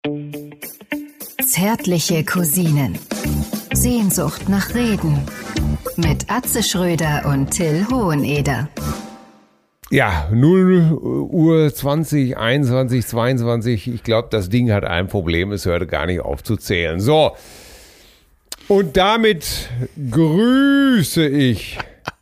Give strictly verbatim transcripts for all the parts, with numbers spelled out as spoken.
Zärtliche Cousinen. Sehnsucht nach Reden. Mit Atze Schröder und Till Hoheneder. Ja, null Uhr zwanzig, einundzwanzig, zweiundzwanzig. Ich glaube, das Ding hat ein Problem. Es hörte gar nicht auf zu zählen. So. Und damit grüße ich.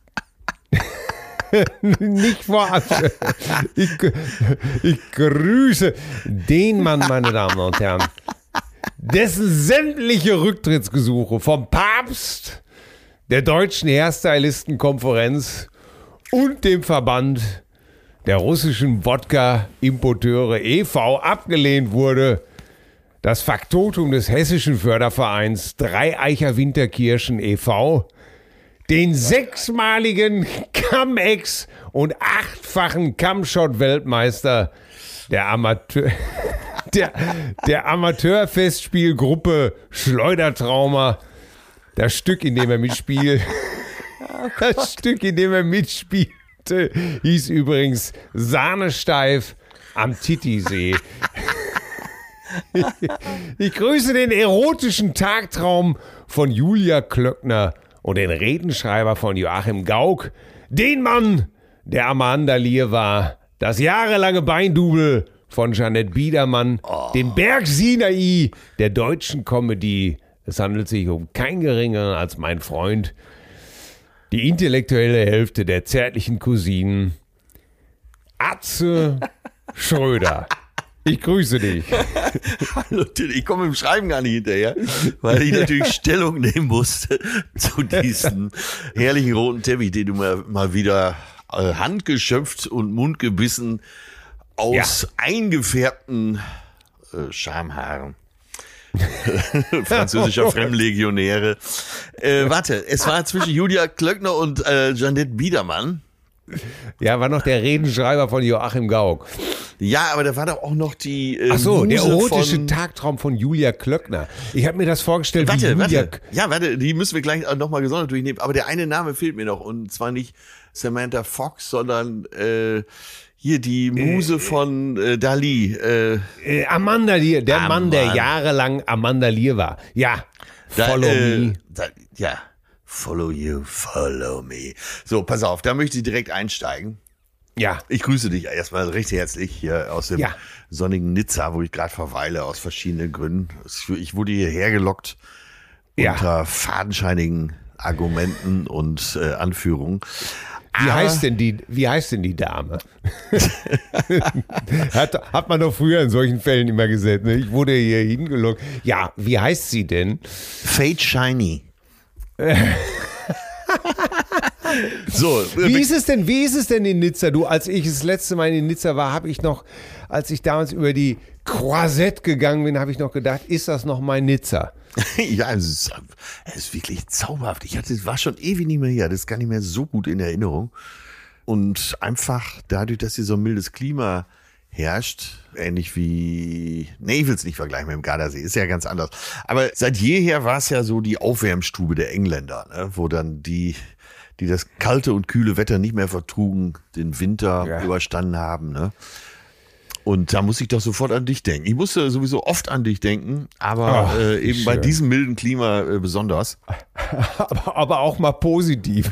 Nicht vorab. Ich, ich grüße den Mann, meine Damen und Herren, dessen sämtliche Rücktrittsgesuche vom Papst, der Deutschen Hairstylistenkonferenz und dem Verband der russischen Wodka-Importeure e V abgelehnt wurde. Das Faktotum des hessischen Fördervereins Dreieicher Winterkirchen e V, den sechsmaligen Cum-Ex und achtfachen Cum-Shot-Weltmeister der Amateur, der, der Amateurfestspielgruppe Schleudertrauma, das Stück, in dem er mitspielt, das Stück, in dem er mitspielte, hieß übrigens Sahnesteif am Titisee. Ich grüße den erotischen Tagtraum von Julia Klöckner und den Redenschreiber von Joachim Gauck, den Mann, der Amanda Lear war, das jahrelange Beindouble von Jeanette Biedermann, oh. den Berg Sinai der deutschen Comedy. Es handelt sich um kein geringer als mein Freund, die intellektuelle Hälfte der zärtlichen Cousinen, Atze Schröder. Ich grüße dich. Hallo Till, ich komme im Schreiben gar nicht hinterher, weil ich natürlich Stellung nehmen musste zu diesem herrlichen roten Teppich, den du mal, mal wieder äh, handgeschöpft und mundgebissen aus ja. eingefärbten äh, Schamhaaren. Französischer Fremdlegionäre. Äh, warte, es war zwischen Julia Klöckner und äh, Jeanette Biedermann. Ja, war noch der Redenschreiber von Joachim Gauck. Ja, aber da war doch auch noch die äh, Ach so, Muse der erotische von Tagtraum von Julia Klöckner. Ich habe mir das vorgestellt, warte, wie Julia... Warte, ja, warte, die müssen wir gleich nochmal gesondert durchnehmen. Aber der eine Name fehlt mir noch. Und zwar nicht Samantha Fox, sondern äh, hier die Muse äh, von äh, Dali. Äh, äh, Amanda Lear, der ah, Mann, der Mann. jahrelang Amanda Lear war. Ja, da, follow äh, me. Da, ja, follow you, follow me. So, pass auf, da möchte ich direkt einsteigen. Ja. Ich grüße dich erstmal recht herzlich hier aus dem ja. sonnigen Nizza, wo ich gerade verweile, aus verschiedenen Gründen. Ich wurde hierher gelockt ja. unter fadenscheinigen Argumenten und äh, Anführungen. Wie Aber, heißt denn die, wie heißt denn die Dame? hat, hat man doch früher in solchen Fällen immer gesagt, ne? Ich wurde hier hingelockt. Ja, wie heißt sie denn? Fate Shiny. So, wie ist es denn, wie ist es denn in Nizza? Du, als ich das letzte Mal in Nizza war, habe ich noch, als ich damals über die Croisette gegangen bin, habe ich noch gedacht, ist das noch mein Nizza? Ja, es ist, es ist wirklich zauberhaft. Ich hatte, war schon ewig nicht mehr hier, das ist gar nicht mehr so gut in Erinnerung. Und einfach dadurch, dass hier so ein mildes Klima herrscht, ähnlich wie, nee, ich will es nicht vergleichen mit dem Gardasee, ist ja ganz anders. Aber seit jeher war es ja so die Aufwärmstube der Engländer, ne, wo dann die, die das kalte und kühle Wetter nicht mehr vertrugen, den Winter ja. überstanden haben, ne. Und da muss ich doch sofort an dich denken. Ich musste sowieso oft an dich denken, aber oh, äh, eben schön. Bei diesem milden Klima äh, besonders. aber, aber auch mal positiv.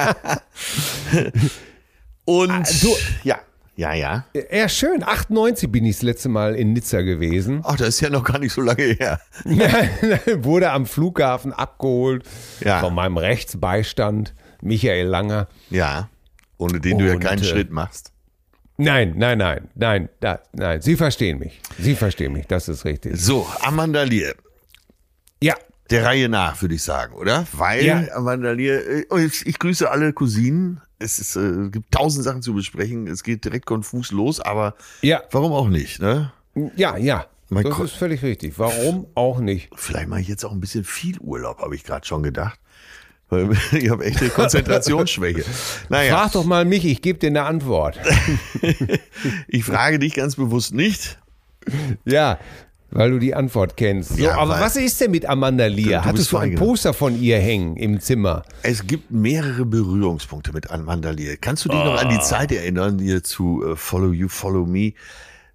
Und ah, du, ja. Ja, ja. Ja, schön. achtundneunzig bin ich das letzte Mal in Nizza gewesen. Ach, das ist ja noch gar nicht so lange her. Wurde am Flughafen abgeholt ja. von meinem Rechtsbeistand, Michael Langer. Ja, ohne den du ja keinen äh, Schritt machst. Nein, nein, nein, nein, da, nein. Sie verstehen mich. Sie verstehen mich, das ist richtig. So, Amanda Lear. Ja. Der Reihe nach, würde ich sagen, oder? Weil ja. Amanda Lear, ich, ich grüße alle Cousinen. Es ist, äh, gibt tausend Sachen zu besprechen. Es geht direkt konfus los, aber ja. warum auch nicht, ne? Ja, ja. Mein das Ko- ist völlig richtig. Warum auch nicht? Vielleicht mache ich jetzt auch ein bisschen viel Urlaub, habe ich gerade schon gedacht. Weil ich habe echte Konzentrationsschwäche. Naja. Frag doch mal mich, ich gebe dir eine Antwort. Ich frage dich ganz bewusst nicht. Ja, weil du die Antwort kennst. So, ja, aber was ist denn mit Amanda Lear? Du, du Hattest du ein Poster von ihr hängen im Zimmer? Es gibt mehrere Berührungspunkte mit Amanda Lear. Kannst du dich oh. noch an die Zeit erinnern, hier zu uh, Follow You, Follow Me,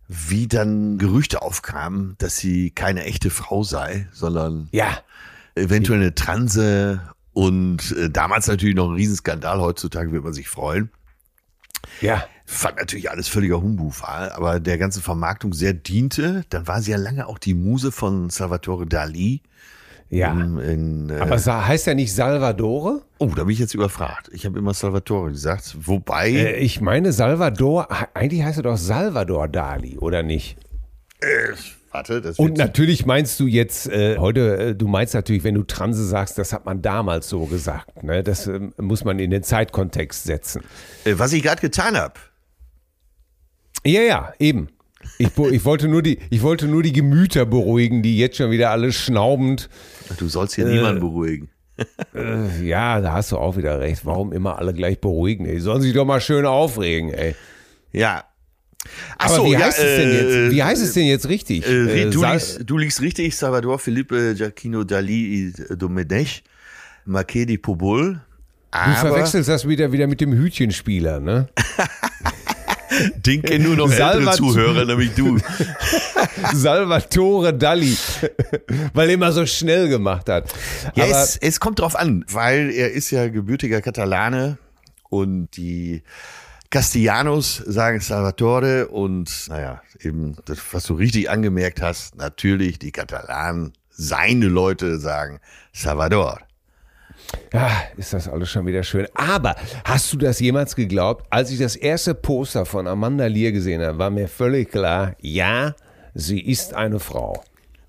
wie dann Gerüchte aufkamen, dass sie keine echte Frau sei, sondern Ja. eventuell eine Transe und äh, damals natürlich noch ein Riesenskandal, heutzutage wird man sich freuen. Ja. Fand natürlich alles völliger Humbug war, aber der ganzen Vermarktung sehr diente. Dann war sie ja lange auch die Muse von Salvatore Dali. Ja. In, in, äh, Aber sa- heißt er nicht Salvadore? oh, da bin ich jetzt überfragt. Ich habe immer Salvatore gesagt. Wobei, Äh, ich meine Salvador, eigentlich heißt er doch Salvador Dali, oder nicht? äh, warte, das Und wird, natürlich meinst du jetzt, äh, heute, äh, du meinst natürlich, wenn du Transe sagst, das hat man damals so gesagt. Ne? Das ähm, muss man in den Zeitkontext setzen. äh, was ich gerade getan habe. Ja, ja, eben. Ich, wo- ich, wollte nur die, ich wollte nur die Gemüter beruhigen, die jetzt schon wieder alle schnaubend. Du sollst hier niemanden beruhigen. Äh, ja, da hast du auch wieder recht. Warum immer alle gleich beruhigen? Ey? Die sollen sich doch mal schön aufregen, ey. Ja. Ach Aber so, wie, ja, heißt es denn äh, jetzt, wie heißt es denn jetzt richtig? Äh, Äh, du, Sal- liegst, du liegst richtig, Salvador Felipe Giacchino Dali Domènech, Marquis de Pobol. du Aber verwechselst das wieder, wieder mit dem Hütchenspieler, ne? den kennen nur noch ältere Salvat- Zuhörer, nämlich du. Salvatore Dali, weil er immer so schnell gemacht hat. Ja, Aber es, es kommt drauf an, weil er ist ja gebürtiger Katalane und die Castellanos sagen Salvatore und naja, eben das, was du richtig angemerkt hast, natürlich die Katalanen, seine Leute sagen Salvador. ja, ist das alles schon wieder schön. Aber hast du das jemals geglaubt? Als ich das erste Poster von Amanda Lear gesehen habe, war mir völlig klar, ja, sie ist eine Frau.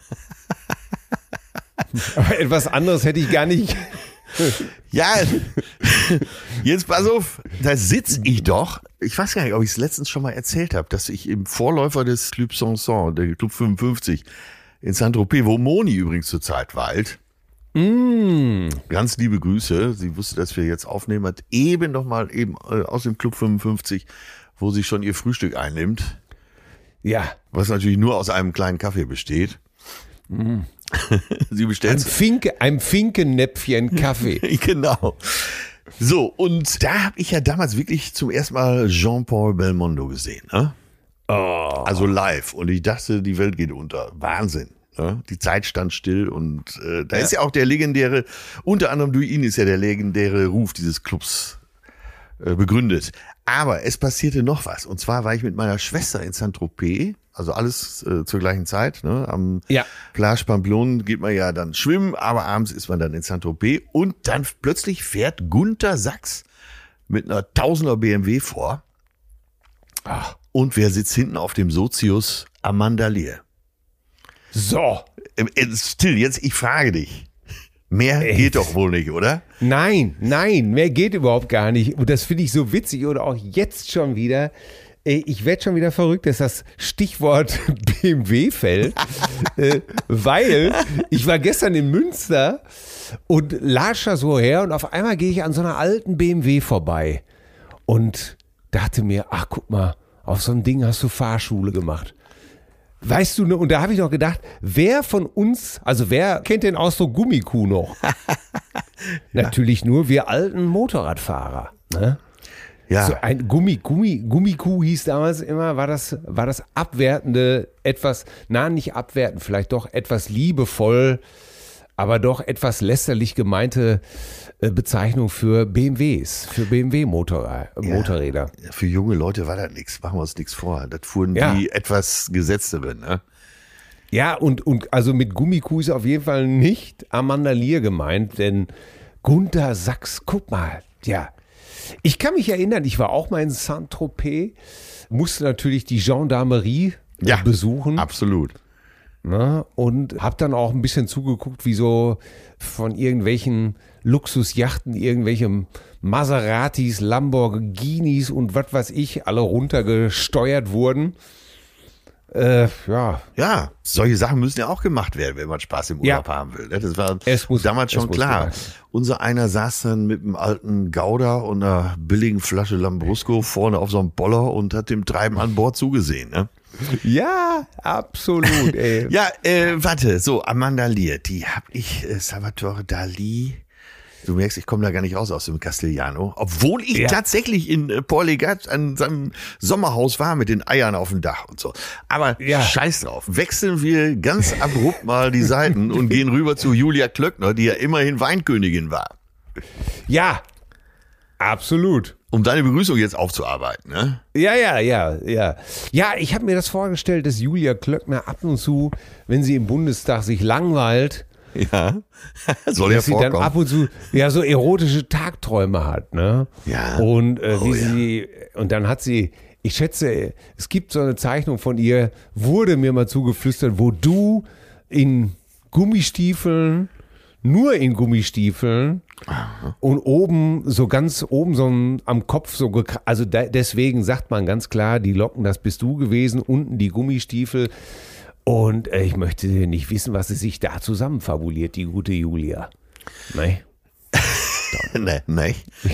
Aber etwas anderes hätte ich gar nicht. Ja, jetzt pass auf, da sitze ich doch. Ich weiß gar nicht, ob ich es letztens schon mal erzählt habe, dass ich im Vorläufer des Club Sanson, der Club fünfundfünfzig in Saint-Tropez, wo Moni übrigens zurzeit weilt. Mm. Ganz liebe Grüße. Sie wusste, dass wir jetzt aufnehmen, hat eben noch mal eben äh, aus dem Club fünfundfünfzig, wo sie schon ihr Frühstück einnimmt, Ja, was natürlich nur aus einem kleinen Kaffee besteht. Mm. Sie ein, bestellt Finke, ein Finkennäpfchen Kaffee. genau. So, und da habe ich ja damals wirklich zum ersten Mal Jean-Paul Belmondo gesehen. Ne? Oh. Also live. Und ich dachte, die Welt geht unter. Wahnsinn. Ne? Die Zeit stand still. Und äh, da Ja. ist ja auch der legendäre, unter anderem durch ihn ist ja der legendäre Ruf dieses Clubs äh, begründet. Aber es passierte noch was. Und zwar war ich mit meiner Schwester in Saint-Tropez. Also alles äh, zur gleichen Zeit. Ne? Am Ja. Plage Pamplon geht man ja dann schwimmen, aber abends ist man dann in Saint-Tropez und dann plötzlich fährt Gunther Sachs mit einer Tausender B M W vor. Ach. Und wer sitzt hinten auf dem Sozius? Amanda Lear. So. Ähm, äh, Still, jetzt ich frage dich. Mehr Ey. geht doch wohl nicht, oder? Nein, nein, mehr geht überhaupt gar nicht. Und das finde ich so witzig oder auch jetzt schon wieder. Äh, Ich werde schon wieder verrückt, dass das Stichwort B M W fällt, äh, weil ich war gestern in Münster und latsch da so her und auf einmal gehe ich an so einer alten B M W vorbei und dachte mir, ach guck mal, auf so einem Ding hast du Fahrschule gemacht. Weißt du, ne, und da habe ich noch gedacht, wer von uns, also wer kennt den Ausdruck Gummikuh noch? Natürlich nur wir alten Motorradfahrer. Ne? Ja. So ein Gummi, Gummi, Gummikuh hieß damals immer, war das, war das abwertende, etwas, na nicht abwertend, vielleicht doch etwas liebevoll, aber doch etwas lästerlich gemeinte äh, Bezeichnung für B M Ws, für B M W-Motorräder. Ja, für junge Leute war das nichts. Machen wir uns nichts vor. Das fuhren Ja. die etwas gesetzteren. Ne? Ja, und, und also mit Gummikuh ist auf jeden Fall nicht Amanda Lear gemeint, denn Gunther Sachs, guck mal, ja. Ich kann mich erinnern, ich war auch mal in Saint-Tropez, musste natürlich die Gendarmerie äh, Ja, besuchen. Absolut. Ne? Und habe dann auch ein bisschen zugeguckt, wie so von irgendwelchen Luxusjachten, irgendwelche Maseratis, Lamborghinis und was weiß ich, alle runtergesteuert wurden. Äh, ja, Ja, solche Sachen müssen ja auch gemacht werden, wenn man Spaß im Urlaub Ja. haben will. Das war Es muss- damals schon es muss klar. gemacht werden. Unser einer saß dann mit einem alten Gouda und einer billigen Flasche Lambrusco vorne auf so einem Boller und hat dem Treiben an Bord zugesehen. Ne? ja, absolut. Ey. Ja, äh, warte, so Amanda Lear, die hab ich, äh, Salvatore Dali. du merkst, ich komme da gar nicht raus aus dem Castellano. Obwohl ich Ja. tatsächlich in äh, Port Legat an seinem Sommerhaus war mit den Eiern auf dem Dach und so. Aber Ja. scheiß drauf. Wechseln wir ganz abrupt mal die Seiten und gehen rüber zu Julia Klöckner, die ja immerhin Weinkönigin war. Ja, absolut. Um deine Begrüßung jetzt aufzuarbeiten, ne? Ja, ja, ja, ja. Ja, ich habe mir das vorgestellt, dass Julia Klöckner ab und zu, wenn sie im Bundestag sich langweilt, Ja. Soll ja dass sie dann vorkommen. ab und zu ja so erotische Tagträume hat, ne? Ja. Und äh, wie Oh, ja. sie und dann hat sie, ich schätze, es gibt so eine Zeichnung von ihr, wurde mir mal zugeflüstert, wo du in Gummistiefeln, nur in Gummistiefeln und oben so ganz oben so ein, am Kopf so gekra- also da, deswegen sagt man ganz klar, die Locken, das bist du gewesen, unten die Gummistiefel. Und äh, ich möchte nicht wissen, was sie sich da zusammenfabuliert, die gute Julia. Nee. Nee, nee.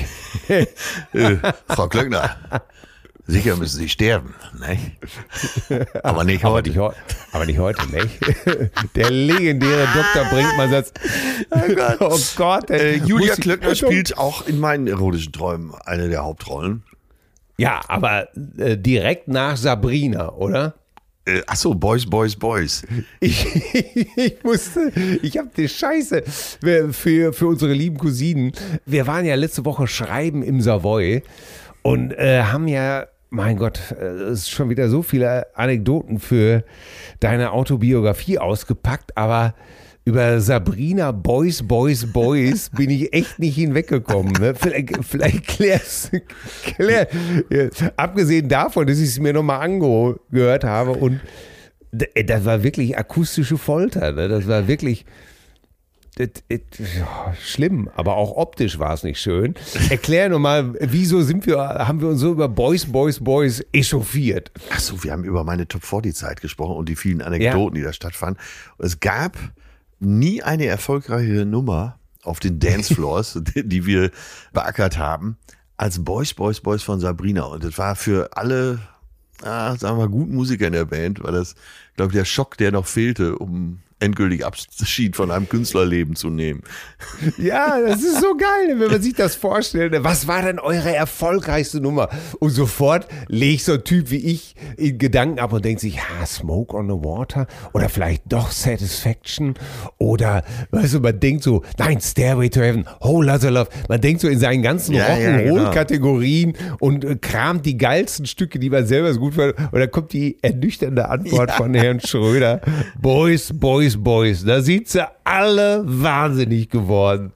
äh, Frau Klöckner, sicher müssen Sie sterben. Nee. Aber nicht Aber heute. nicht, heu- aber nicht heute, nicht? Der legendäre Doktor Brinkmann-Satz. Oh Gott. Oh Gott. Äh, Julia Muss ich- Klöckner spielt auch in meinen erotischen Träumen eine der Hauptrollen. Ja, aber äh, direkt nach Sabrina, oder? Äh, ach so, Boys, Boys, Boys. Ich, ich musste, ich habe die Scheiße für, für, für unsere lieben Cousinen. Wir waren ja letzte Woche schreiben im Savoy und äh, haben ja, mein Gott, äh, es ist schon wieder so viele Anekdoten für deine Autobiografie ausgepackt, aber über Sabrina Boys, Boys, Boys bin ich echt nicht hinweggekommen. Ne? Vielleicht, vielleicht klärst klär, ja, abgesehen davon, dass ich es mir nochmal angehört habe und d- das war wirklich akustische Folter. Ne? Das war wirklich das, das, ja, schlimm, aber auch optisch war es nicht schön. Erklär nochmal, wieso sind wir, haben wir uns so über Boys, Boys, Boys echauffiert? Ach so, wir haben über meine Top vierzig Zeit gesprochen und die vielen Anekdoten, Ja. die da stattfanden. Und es gab nie eine erfolgreiche Nummer auf den Dancefloors, die, die wir beackert haben, als Boys, Boys, Boys von Sabrina. Und das war für alle, ah, sagen wir mal, guten Musiker in der Band, war das, glaube ich, der Schock, der noch fehlte, um endgültig Abschied von einem Künstlerleben zu nehmen. Ja, das ist so geil, wenn man sich das vorstellt. Was war denn eure erfolgreichste Nummer? Und sofort legt so ein Typ wie ich in Gedanken ab und denkt sich, ha, Smoke on the Water oder vielleicht doch Satisfaction oder, weißt du, man denkt so, nein, Stairway to Heaven, Whole Lotta Love. Man denkt so in seinen ganzen Ja, ja, Rock'n'Roll-Kategorien und äh, kramt die geilsten Stücke, die man selber so gut findet. Und dann kommt die ernüchternde Antwort Ja. von Herrn Schröder. Boys, Boys, Boys. Da sind sie alle wahnsinnig geworden.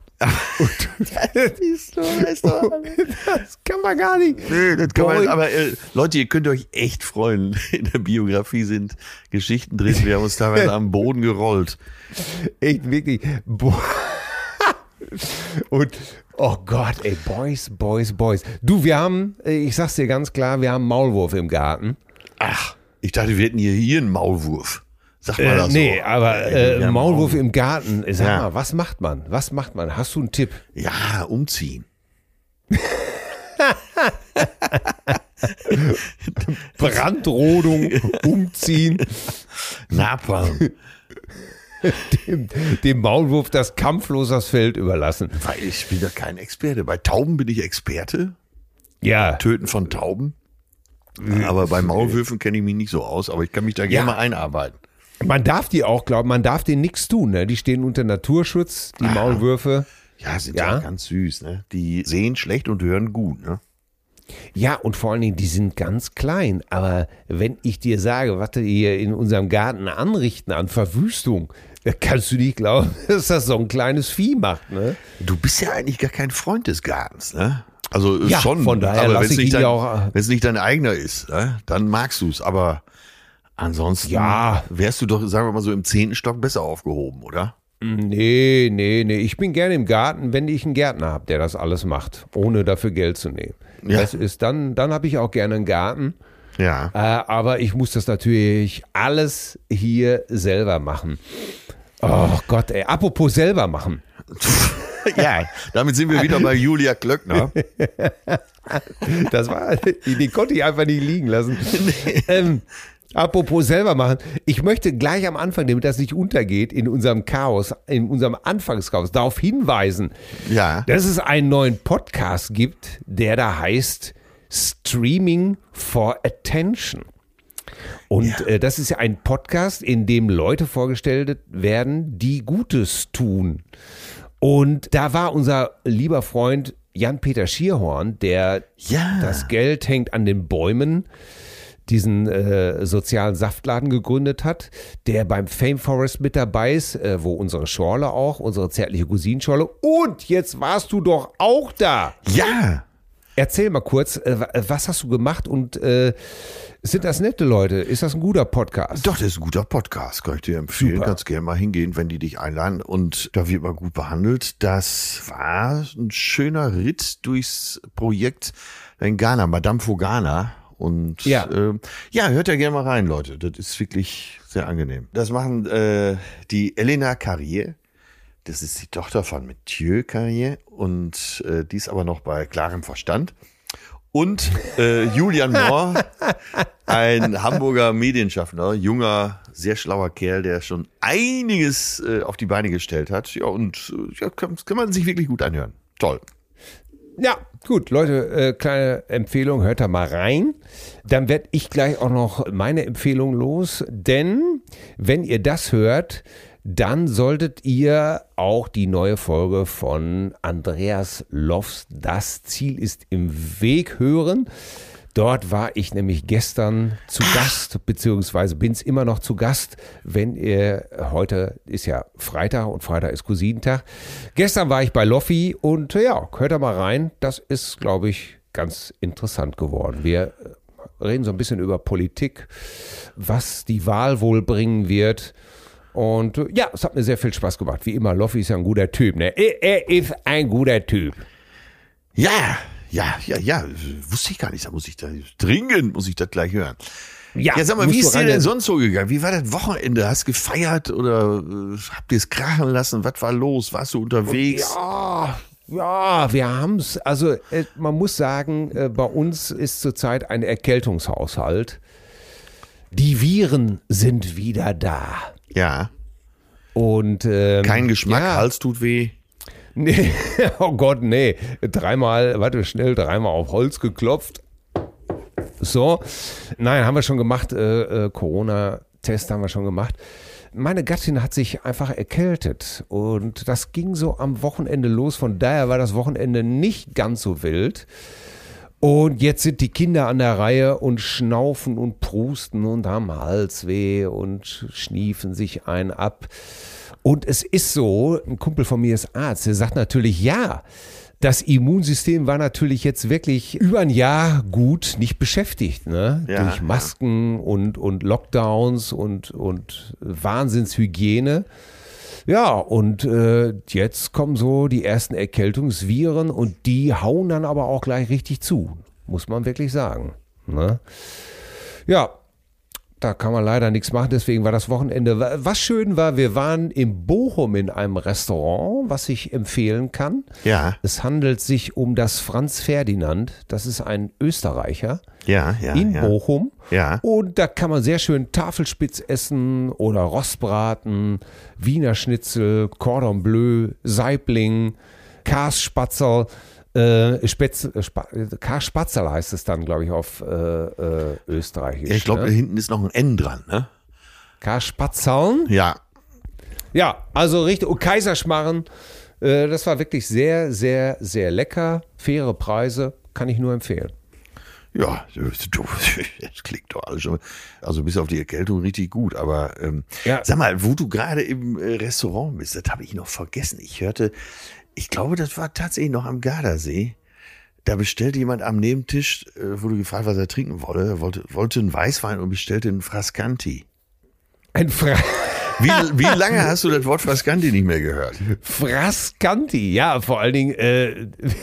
Das ist so, das ist so. Das kann man gar nicht. Nee, das kann man, Boy. aber äh, Leute, ihr könnt euch echt freuen. In der Biografie sind Geschichten drin. Wir haben uns teilweise am Boden gerollt. Echt wirklich. Boah. Und, oh Gott, ey, Boys, Boys, Boys. Du, wir haben, ich sag's dir ganz klar, wir haben Maulwurf im Garten. Ach, ich dachte, wir hätten hier, hier einen Maulwurf. Sag mal Äh, das nee, so. aber wir äh, haben Maulwurf Maulwurf. im Garten. Sag Ja. mal, was macht man? Was macht man? Hast du einen Tipp? Ja, umziehen. Brandrodung, umziehen, Napalm. dem, dem Maulwurf das kampflos das Feld überlassen. Weil ich bin doch kein Experte. Bei Tauben bin ich Experte. Ja, Töten von Tauben. Aber bei Maulwürfen kenne ich mich nicht so aus. Aber ich kann mich da gerne Ja. mal einarbeiten. man darf die auch, glauben, man darf denen nichts tun. Ne? Die stehen unter Naturschutz, die Maulwürfe. Ja, sind Ja. ja ganz süß. Ne? Die sehen schlecht und hören gut. Ne? Ja, und vor allen Dingen, die sind ganz klein. Aber wenn ich dir sage, was wir hier in unserem Garten anrichten an Verwüstung, da kannst du nicht glauben, dass das so ein kleines Vieh macht. Ne? Du bist ja eigentlich gar kein Freund des Gartens, ne? Also Ja, schon, von daher aber lass wenn es ich nicht, ihn dein, ja auch- wenn's nicht dein eigener ist, ne? Dann magst du es. Aber ansonsten Ja. wärst du doch, sagen wir mal so, im zehnten Stock besser aufgehoben, oder? Nee, nee, nee. Ich bin gerne im Garten, wenn ich einen Gärtner habe, der das alles macht, ohne dafür Geld zu nehmen. Ja. Das ist dann, dann habe ich auch gerne einen Garten. Ja. Äh, aber ich muss das natürlich alles hier selber machen. Oh Gott, ey. Apropos selber machen. Ja, damit sind wir wieder bei Julia Klöckner. Das war, die konnte ich einfach nicht liegen lassen. Ähm, Apropos selber machen. Ich möchte gleich am Anfang, damit das nicht untergeht, in unserem Chaos, in unserem Anfangschaos, darauf hinweisen, Ja. dass es einen neuen Podcast gibt, der da heißt Streaming for Attention. Und Ja. äh, das ist ja ein Podcast, in dem Leute vorgestellt werden, die Gutes tun. Und da war unser lieber Freund Jan-Peter Schierhorn, der Ja. das Geld hängt an den Bäumen, diesen äh, sozialen Saftladen gegründet hat, der beim Fame Forest mit dabei ist, äh, wo unsere Schorle auch, unsere zärtliche Cousinenschorle. Und jetzt warst du doch auch da. Ja. Erzähl mal kurz, äh, was hast du gemacht und äh, sind das nette Leute? Ist das ein guter Podcast? Doch, das ist ein guter Podcast, kann ich dir empfehlen. Super. Kannst gerne mal hingehen, wenn die dich einladen. Und da wird man gut behandelt. Das war ein schöner Ritt durchs Projekt in Ghana, Madame Fogana. Und Ja. äh, ja, hört da gerne mal rein, Leute. Das ist wirklich sehr angenehm. Das machen äh, die Elena Carrier. Das ist die Tochter von Mathieu Carrier. Und äh, die ist aber noch bei klarem Verstand. Und äh, Julian Mohr, ein Hamburger Medienschaffner, junger, sehr schlauer Kerl, der schon einiges äh, auf die Beine gestellt hat. Ja, und äh, ja, kann, kann man sich wirklich gut anhören. Toll. Ja, gut, Leute, äh, kleine Empfehlung, hört da mal rein. Dann werde ich gleich auch noch meine Empfehlung los, denn wenn ihr das hört, dann solltet ihr auch die neue Folge von Andreas Lofs Das Ziel ist im Weg hören. Dort war ich nämlich gestern zu Gast, beziehungsweise bin es immer noch zu Gast, wenn ihr, heute ist ja Freitag und Freitag ist Cousinentag. Gestern war ich bei Loffi und ja, hört da mal rein. Das ist, glaube ich, ganz interessant geworden. Wir reden so ein bisschen über Politik, was die Wahl wohl bringen wird. Und ja, es hat mir sehr viel Spaß gemacht. Wie immer, Loffi ist ja ein guter Typ, ne? Er, er ist ein guter Typ. Ja, ja, ja, ja. Wusste ich gar nicht. Da muss ich da dringend, muss ich das gleich hören. Ja, sag mal, musst wie du ist dir rein- denn sonst so gegangen? Wie war das Wochenende? Hast du gefeiert oder äh, habt ihr es krachen lassen? Was war los? Warst du unterwegs? Ja, ja, wir haben es. Also äh, man muss sagen, äh, bei uns ist zurzeit ein Erkältungshaushalt. Die Viren sind wieder da. Ja. Und ähm, Kein Geschmack, ja, Hals tut weh. Nee, oh Gott, nee. Dreimal, warte schnell, dreimal auf Holz geklopft. So, nein, haben wir schon gemacht. Äh, äh, Corona-Test haben wir schon gemacht. Meine Gattin hat sich einfach erkältet und das ging so am Wochenende los. Von daher war das Wochenende nicht ganz so wild. Und jetzt sind die Kinder an der Reihe und schnaufen und prusten und haben Halsweh und schniefen sich einen ab. Und es ist so, ein Kumpel von mir ist Arzt, der sagt natürlich, ja, das Immunsystem war natürlich jetzt wirklich über ein Jahr gut nicht beschäftigt, ne? Ja, Durch Masken und, und Lockdowns und, und Wahnsinnshygiene. Ja, und äh, jetzt kommen so die ersten Erkältungsviren und die hauen dann aber auch gleich richtig zu, muss man wirklich sagen. Ne? Ja, da kann man leider nichts machen, deswegen war das Wochenende. Was schön war, wir waren in Bochum in einem Restaurant, was ich empfehlen kann. Ja. Es handelt sich um das Franz Ferdinand, das ist ein Österreicher. Ja, ja. In ja. Bochum. Ja. Und da kann man sehr schön Tafelspitz essen oder Rostbraten, Wiener Schnitzel, Cordon Bleu, Saibling, Karsspatzel, äh, Spätz, äh, Spa, Karsspatzel heißt es dann, glaube ich, auf äh, äh, Österreichisch. Ja, ich glaube, ne? da hinten ist noch ein N dran, ne? Karspatzeln. Ja. Ja, also richtig. Und Kaiserschmarren. Äh, das war wirklich sehr, sehr, sehr lecker. Faire Preise. Kann ich nur empfehlen. Ja, du, das klingt doch alles schon. Also bis auf die Erkältung richtig gut. Aber ähm, Ja. sag mal, wo du gerade im äh, Restaurant bist, das habe ich noch vergessen. Ich hörte, ich glaube, das war tatsächlich noch am Gardasee. Da bestellte jemand am Nebentisch, äh, wurde gefragt, was er trinken wolle. Er wollte, wollte einen Weißwein und bestellte einen Frascanti. Ein Fra Wie, wie lange hast du das Wort Frascanti nicht mehr gehört? Frascanti. Ja, vor allen Dingen, äh,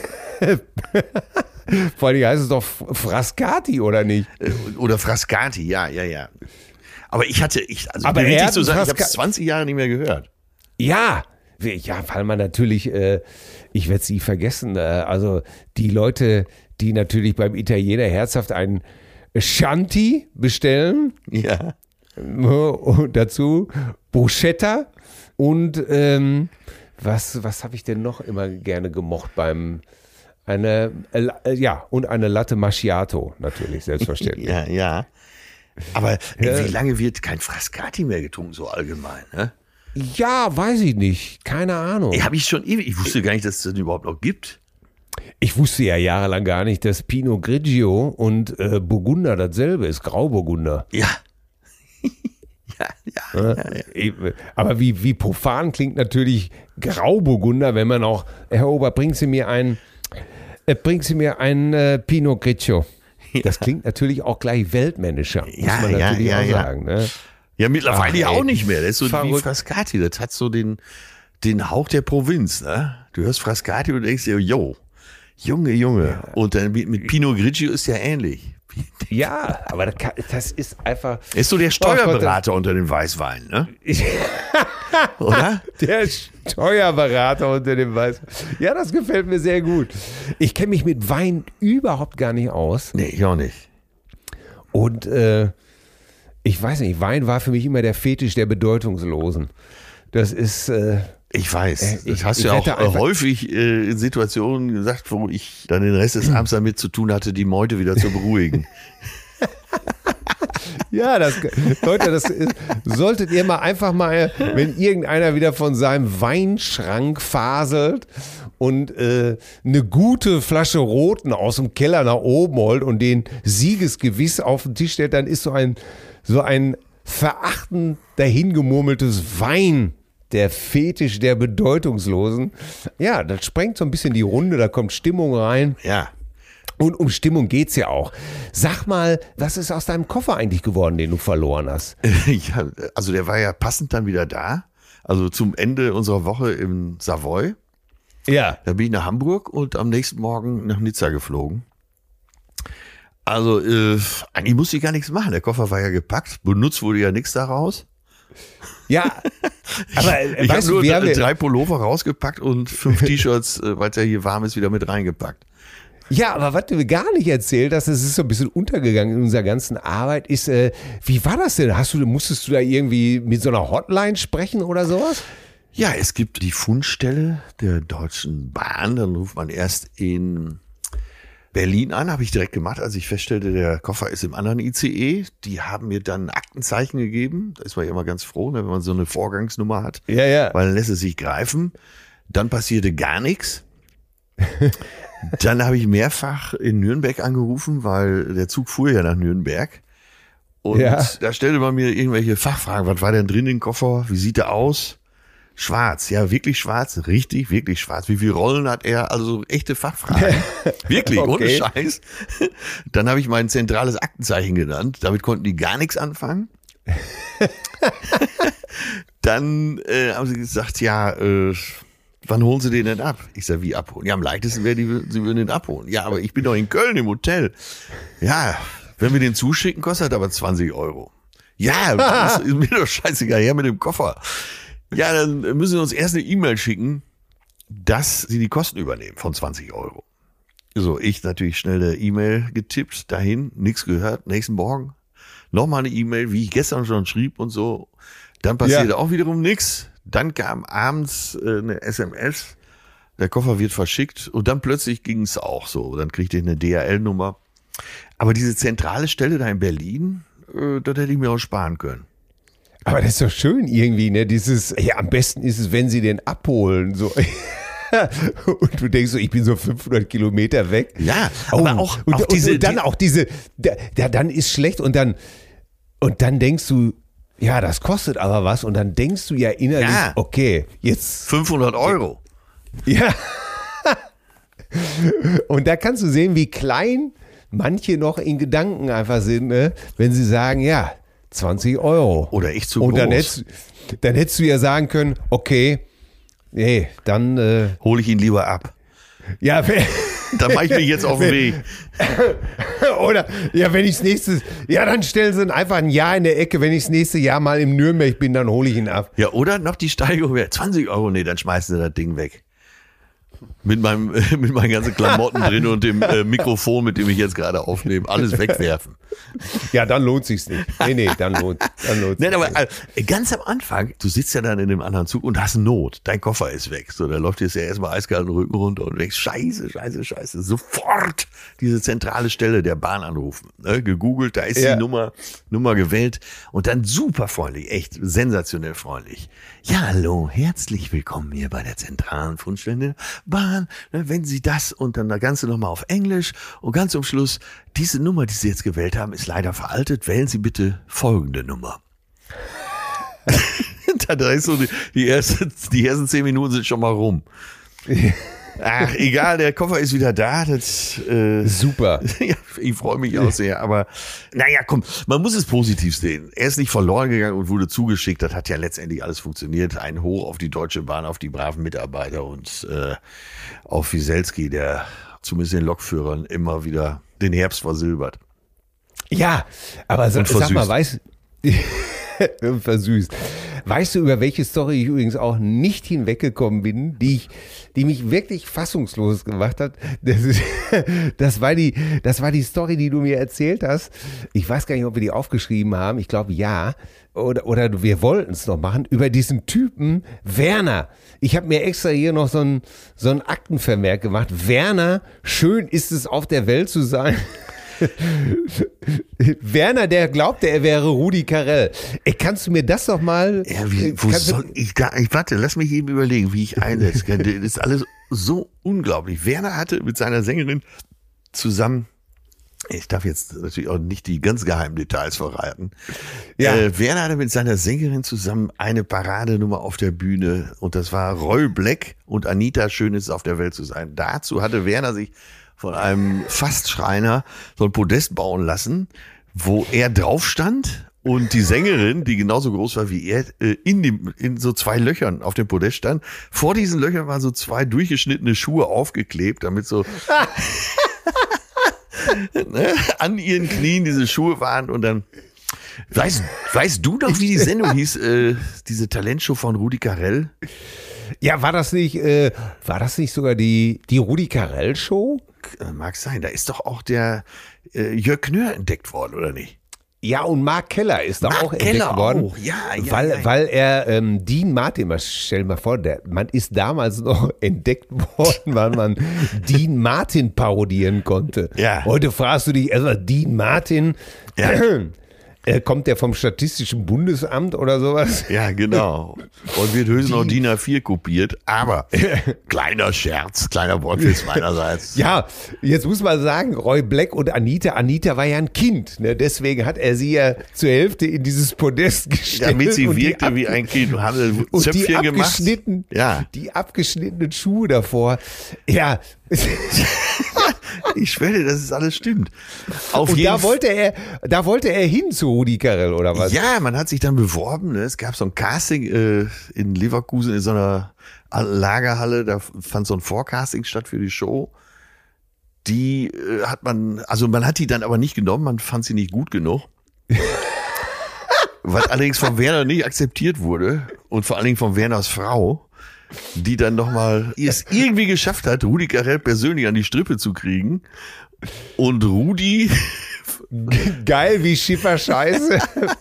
vor allen Dingen heißt es doch Frascati, oder nicht? Äh, Oder Frascati, ja, ja, ja. Aber ich hatte, ich, also Aber mir er richtig hat zu einen sagen, ich habe Frasca- es zwanzig Jahre nicht mehr gehört. Ja, ja, weil man natürlich, äh, ich werde es nie vergessen, äh, also die Leute, die natürlich beim Italiener herzhaft einen Shanti bestellen. Ja. Und dazu Bruschetta und ähm, was, was habe ich denn noch immer gerne gemocht beim eine äh, ja und eine Latte Macchiato natürlich, selbstverständlich. Ja, ja. Aber Ja. ey, wie lange wird kein Frascati mehr getrunken, so allgemein, ne? Ja, weiß ich nicht, keine Ahnung. Ey, habe ich schon ewig, ich wusste gar nicht, dass es das überhaupt noch gibt. Ich wusste ja jahrelang gar nicht, dass Pinot Grigio und äh, Burgunder dasselbe ist, Grauburgunder. Ja. ja, ja, ja, ja. Aber wie, wie profan klingt natürlich Grauburgunder, wenn man auch, Herr Ober, bringen Sie mir ein, äh, bringen Sie mir ein äh, Pinot Grigio. Das klingt natürlich auch gleich weltmännischer, muss Ja, man ja, natürlich ja, auch ja. sagen. Ne? Ja, mittlerweile Ach, ja ey, auch nicht mehr. Das ist so wie verrückt. Frascati. Das hat so den, den Hauch der Provinz, ne? Du hörst Frascati und denkst dir, yo, Junge, Junge. Und dann mit, mit Pinot Grigio ist ja ähnlich. Ja, aber das, kann, das ist einfach... Er ist so der Steuerberater unter den Weißweinen, ne? Oder? Der Steuerberater unter dem Weiß. Ja, das gefällt mir sehr gut. Ich kenne mich mit Wein überhaupt gar nicht aus. Nee, ich auch nicht. Und äh, ich weiß nicht, Wein war für mich immer der Fetisch der Bedeutungslosen. Das ist... Äh, Ich weiß. Äh, Das ich- hast ich du ja auch hätte äh, einfach- häufig äh, in Situationen gesagt, wo ich dann den Rest des Abends damit zu tun hatte, die Meute wieder zu beruhigen. Ja, das, Leute, das ist, solltet ihr mal einfach mal, wenn irgendeiner wieder von seinem Weinschrank faselt und äh, eine gute Flasche Roten aus dem Keller nach oben holt und den Siegesgewiss auf den Tisch stellt, dann ist so ein, so ein verachtend dahingemurmeltes Wein der Fetisch der Bedeutungslosen. Ja, das sprengt so ein bisschen die Runde, da kommt Stimmung rein. Ja. Und um Stimmung geht's ja auch. Sag mal, was ist aus deinem Koffer eigentlich geworden, den du verloren hast? ja. Also der war ja passend dann wieder da. Also zum Ende unserer Woche im Savoy. Ja. Da bin ich nach Hamburg und am nächsten Morgen nach Nizza geflogen. Also äh, eigentlich musste ich gar nichts machen. Der Koffer war ja gepackt. Benutzt wurde ja nichts daraus. Ja, aber äh, Ich habe weißt du, nur wir haben d- ja, drei Pullover rausgepackt und fünf T-Shirts, äh, weil es ja hier warm ist, wieder mit reingepackt. ja, aber was du mir gar nicht erzählt hast, das ist so ein bisschen untergegangen in unserer ganzen Arbeit, ist, äh, wie war das denn? Hast du, musstest du da irgendwie mit so einer Hotline sprechen oder sowas? Ja, es gibt die Fundstelle der Deutschen Bahn. Dann ruft man erst in Berlin an, habe ich direkt gemacht, als ich feststellte, der Koffer ist im anderen I C E. Die haben mir dann ein Aktenzeichen gegeben. Da ist man ja immer ganz froh, ne, wenn man so eine Vorgangsnummer hat. Ja, ja. Weil dann lässt es sich greifen. Dann passierte gar nichts. Dann habe ich mehrfach in Nürnberg angerufen, weil der Zug fuhr ja nach Nürnberg. Und Ja. da stellte man mir irgendwelche Fachfragen. Was war denn drin im Koffer? Wie sieht er aus? Schwarz, ja, wirklich schwarz, richtig, wirklich schwarz. Wie viele Rollen hat er? Also echte Fachfragen. Wirklich, ohne Okay. Scheiß. Dann habe ich mein zentrales Aktenzeichen genannt. Damit konnten die gar nichts anfangen. Dann äh, haben sie gesagt, ja, äh, wann holen sie den denn ab? Ich sage, wie abholen? Ja, am leichtesten wäre, die, sie würden den abholen. Ja, aber ich bin doch in Köln im Hotel. Ja, wenn wir den zuschicken, kostet aber zwanzig Euro. Ja, das ist mir doch scheißegal, her mit dem Koffer. Ja, dann müssen sie uns erst eine E-Mail schicken, dass sie die Kosten übernehmen von zwanzig Euro. So, ich natürlich schnell eine E-Mail getippt, dahin, nichts gehört, nächsten Morgen nochmal eine E-Mail, wie ich gestern schon schrieb und so. Dann passierte Ja. auch wiederum nichts. Dann kam abends äh, eine S M S, der Koffer wird verschickt und dann plötzlich ging es auch so. Dann kriegte ich eine D H L-Nummer. Aber diese zentrale Stelle da in Berlin, äh, das hätte ich mir auch sparen können. Aber das ist doch schön irgendwie, ne? Dieses, ja, am besten ist es, wenn sie den abholen, so. Und du denkst so, ich bin so fünfhundert Kilometer weg. Ja, Oh, aber auch, und, auch und, diese, und dann auch diese, da, da, dann ist schlecht und dann, und dann denkst du, ja, das kostet aber was und dann denkst du ja innerlich, Ja. okay, jetzt, fünfhundert Euro. ja. Und da kannst du sehen, wie klein manche noch in Gedanken einfach sind, ne? Wenn sie sagen, ja, zwanzig Euro. Oder ich zu Und dann groß. hättest, dann hättest du ja sagen können, okay, nee, dann, äh, Hole ich ihn lieber ab. ja, Dann mache ich mich jetzt auf den Weg. oder, ja, wenn ich's nächstes, ja, dann stellen sie einfach ein Jahr in der Ecke, wenn ich das nächste Jahr mal im Nürnberg bin, dann hole ich ihn ab. Ja, oder noch die Steigerung wäre zwanzig Euro. Nee, dann schmeißen sie das Ding weg. Mit meinem, mit meinen ganzen Klamotten drin und dem äh, Mikrofon, mit dem ich jetzt gerade aufnehme, alles wegwerfen. Ja, dann lohnt sich's nicht. Nee, nee, dann lohnt, dann lohnt Nein, aber nicht. äh, ganz am Anfang, du sitzt ja dann in dem anderen Zug und hast Not. Dein Koffer ist weg. So, da läuft jetzt ja erstmal eiskalt den Rücken runter und du denkst, scheiße, scheiße, scheiße. Sofort diese zentrale Stelle der Bahn anrufen. Ne? Gegoogelt, da ist Ja. die Nummer, Nummer gewählt und dann super freundlich, echt sensationell freundlich. Ja, hallo, herzlich willkommen hier bei der zentralen Fundstelle der Bahn. Ne, wenn Sie das und dann das Ganze nochmal auf Englisch und ganz zum Schluss, diese Nummer, die Sie jetzt gewählt haben, ist leider veraltet. Wählen Sie bitte folgende Nummer. Da ist so die, die, erste, die ersten zehn Minuten sind schon mal rum. Ach, egal, der Koffer ist wieder da. Das, äh, Super. ja, ich freue mich auch sehr. Aber naja, komm, man muss es positiv sehen. Er ist nicht verloren gegangen und wurde zugeschickt. Das hat ja letztendlich alles funktioniert. Ein Hoch auf die Deutsche Bahn, auf die braven Mitarbeiter und äh, auf Wieselski, der zumindest den Lokführern immer wieder den Herbst versilbert. Ja, aber sag, Und sag mal, versüßt. weißt versüßt. Weißt du, über welche Story ich übrigens auch nicht hinweggekommen bin, die ich, die mich wirklich fassungslos gemacht hat? Das, ist, das war die, das war die Story, die du mir erzählt hast. Ich weiß gar nicht, ob wir die aufgeschrieben haben. Ich glaube, ja. Oder, oder wir wollten es noch machen, über diesen Typen Werner. Ich habe mir extra hier noch so ein, so ein Aktenvermerk gemacht. Werner, schön ist es auf der Welt zu sein. Werner, der glaubte, er wäre Rudi Carrell. Ey, kannst du mir das doch mal... Ja, wie, wo kannst soll du, ich da, ich warte, lass mich eben überlegen, wie ich einsetzen kann. Das ist alles so unglaublich. Werner hatte mit seiner Sängerin zusammen, ich darf jetzt natürlich auch nicht die ganz geheimen Details verraten. Ja. Äh, Werner hatte mit seiner Sängerin zusammen eine Paradenummer auf der Bühne und das war Roy Black und Anita, schön ist es auf der Welt zu sein. Dazu hatte Werner sich von einem Fastschreiner so ein Podest bauen lassen, wo er drauf stand und die Sängerin, die genauso groß war wie er, in dem, in so zwei Löchern auf dem Podest stand. Vor diesen Löchern waren so zwei durchgeschnittene Schuhe aufgeklebt, damit so ne, an ihren Knien diese Schuhe waren und dann weißt, weißt du noch, wie die Sendung hieß, äh, diese Talentshow von Rudi Carrell? ja, war das nicht, äh, war das nicht sogar die, die Rudi Carrell Show? Mag sein, da ist doch auch der äh, Jörg Knör entdeckt worden, oder nicht? Ja, und Mark Keller ist da Mark auch Keller entdeckt worden. auch. Ja, ja, weil, ja. weil er ähm, Dean Martin, mal stell dir mal vor, der, man ist damals noch entdeckt worden, weil man Dean Martin parodieren konnte. Ja. Heute fragst du dich erstmal, Dean Martin, Ja. äh, kommt der vom Statistischen Bundesamt oder sowas? Ja, genau. Und wird höchstens noch D I N A vier kopiert, aber kleiner Scherz, kleiner Wortwitz meinerseits. Ja, jetzt muss man sagen, Roy Black und Anita, Anita war ja ein Kind, ne? Deswegen hat er sie ja zur Hälfte in dieses Podest gestellt. Damit sie und die wirkte ab- wie ein Kind und hatte und die Zöpfchen gemacht. abgeschnitten, Ja. die abgeschnittenen Schuhe davor. Ja, Ich schwöre, dass es alles stimmt. Auf und jeden da wollte er, da wollte er hin zu Rudi Carrell oder was? Ja, man hat sich dann beworben. Ne? Es gab so ein Casting äh, in Leverkusen in so einer Lagerhalle. Da fand so ein Vorcasting statt für die Show. Die äh, hat man, also man hat die dann aber nicht genommen. Man fand sie nicht gut genug. Was allerdings von Werner nicht akzeptiert wurde. Und vor allen Dingen von Werners Frau. Die dann nochmal es irgendwie geschafft hat, Rudi Carrell persönlich an die Strippe zu kriegen. Und Rudi Geil wie Schiffer Scheiße.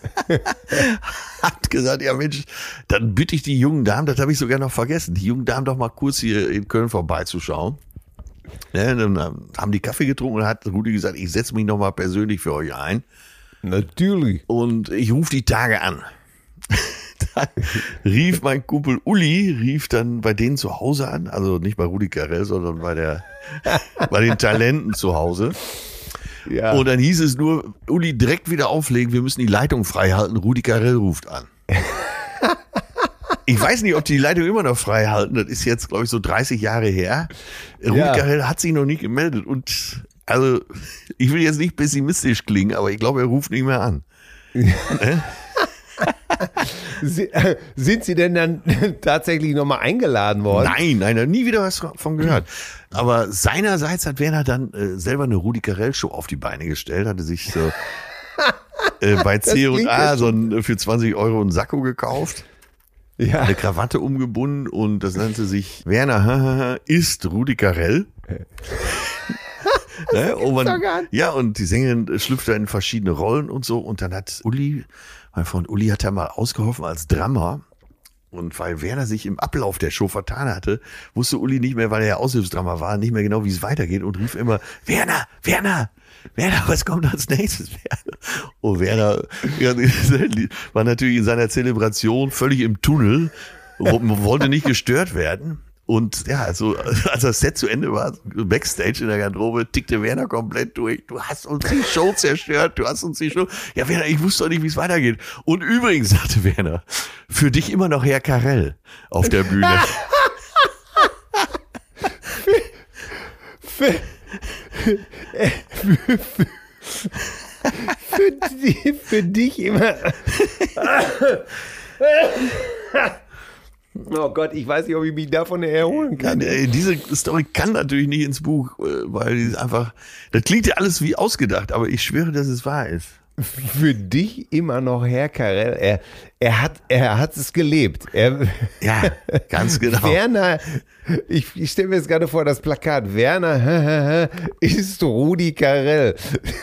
hat gesagt, ja Mensch, dann bitte ich die jungen Damen, das habe ich sogar noch vergessen, die jungen Damen doch mal kurz hier in Köln vorbeizuschauen. Ja, dann haben die Kaffee getrunken und hat Rudi gesagt, ich setze mich noch mal persönlich für euch ein. Natürlich. Und ich rufe die Tage an. Dann rief mein Kumpel Uli, rief dann bei denen zu Hause an, also nicht bei Rudi Carrell, sondern bei der, bei den Talenten zu Hause. Ja. Und dann hieß es nur, Uli, direkt wieder auflegen, wir müssen die Leitung frei halten, Rudi Carrell ruft an. Ich weiß nicht, ob die die Leitung immer noch frei halten, das ist jetzt, glaube ich, so dreißig Jahre her. Rudi Ja. Carrell hat sich noch nicht gemeldet und also, ich will jetzt nicht pessimistisch klingen, aber ich glaube, er ruft nicht mehr an. Ne? Si- äh, Sind Sie denn dann tatsächlich nochmal eingeladen worden? Nein, nein, nein, nie wieder was von gehört. Aber seinerseits hat Werner dann äh, selber eine Rudi Carrell Show auf die Beine gestellt, hatte sich so äh, bei C und klingt A ja so ein, für zwanzig Euro ein Sakko gekauft. Ja. Eine Krawatte umgebunden und das nannte sich Werner ist Rudi Carrell. Ne? Und man, ja, und die Sängerin schlüpft da in verschiedene Rollen und so. Und dann hat Uli, mein Freund Uli hat da mal ausgeholfen als Drummer. Und weil Werner sich im Ablauf der Show vertan hatte, wusste Uli nicht mehr, weil er ja Aushilfsdrummer war, nicht mehr genau, wie es weitergeht und rief immer, Werner, Werner, Werner, was kommt als nächstes? Und Werner ja, war natürlich in seiner Zelebration völlig im Tunnel, wollte nicht gestört werden. Und ja, also als das Set zu Ende war, Backstage in der Garderobe, tickte Werner komplett durch. Du hast uns die Show zerstört, du hast uns die Show... Ja, Werner, ich wusste doch nicht, wie es weitergeht. Und übrigens, sagte Werner, für dich immer noch Herr Carrell auf der Bühne. für, für, für, für, für, die, für dich immer... Oh Gott, ich weiß nicht, ob ich mich davon erholen kann. Ja, diese Story kann natürlich nicht ins Buch, weil die einfach, das klingt ja alles wie ausgedacht, aber ich schwöre, dass es wahr ist. Für dich immer noch Herr Carrell. Er, er hat, er hat es gelebt. Er, ja, ganz genau. Werner, ich, ich stelle mir jetzt gerade vor, das Plakat. Werner ist Rudi Carrell.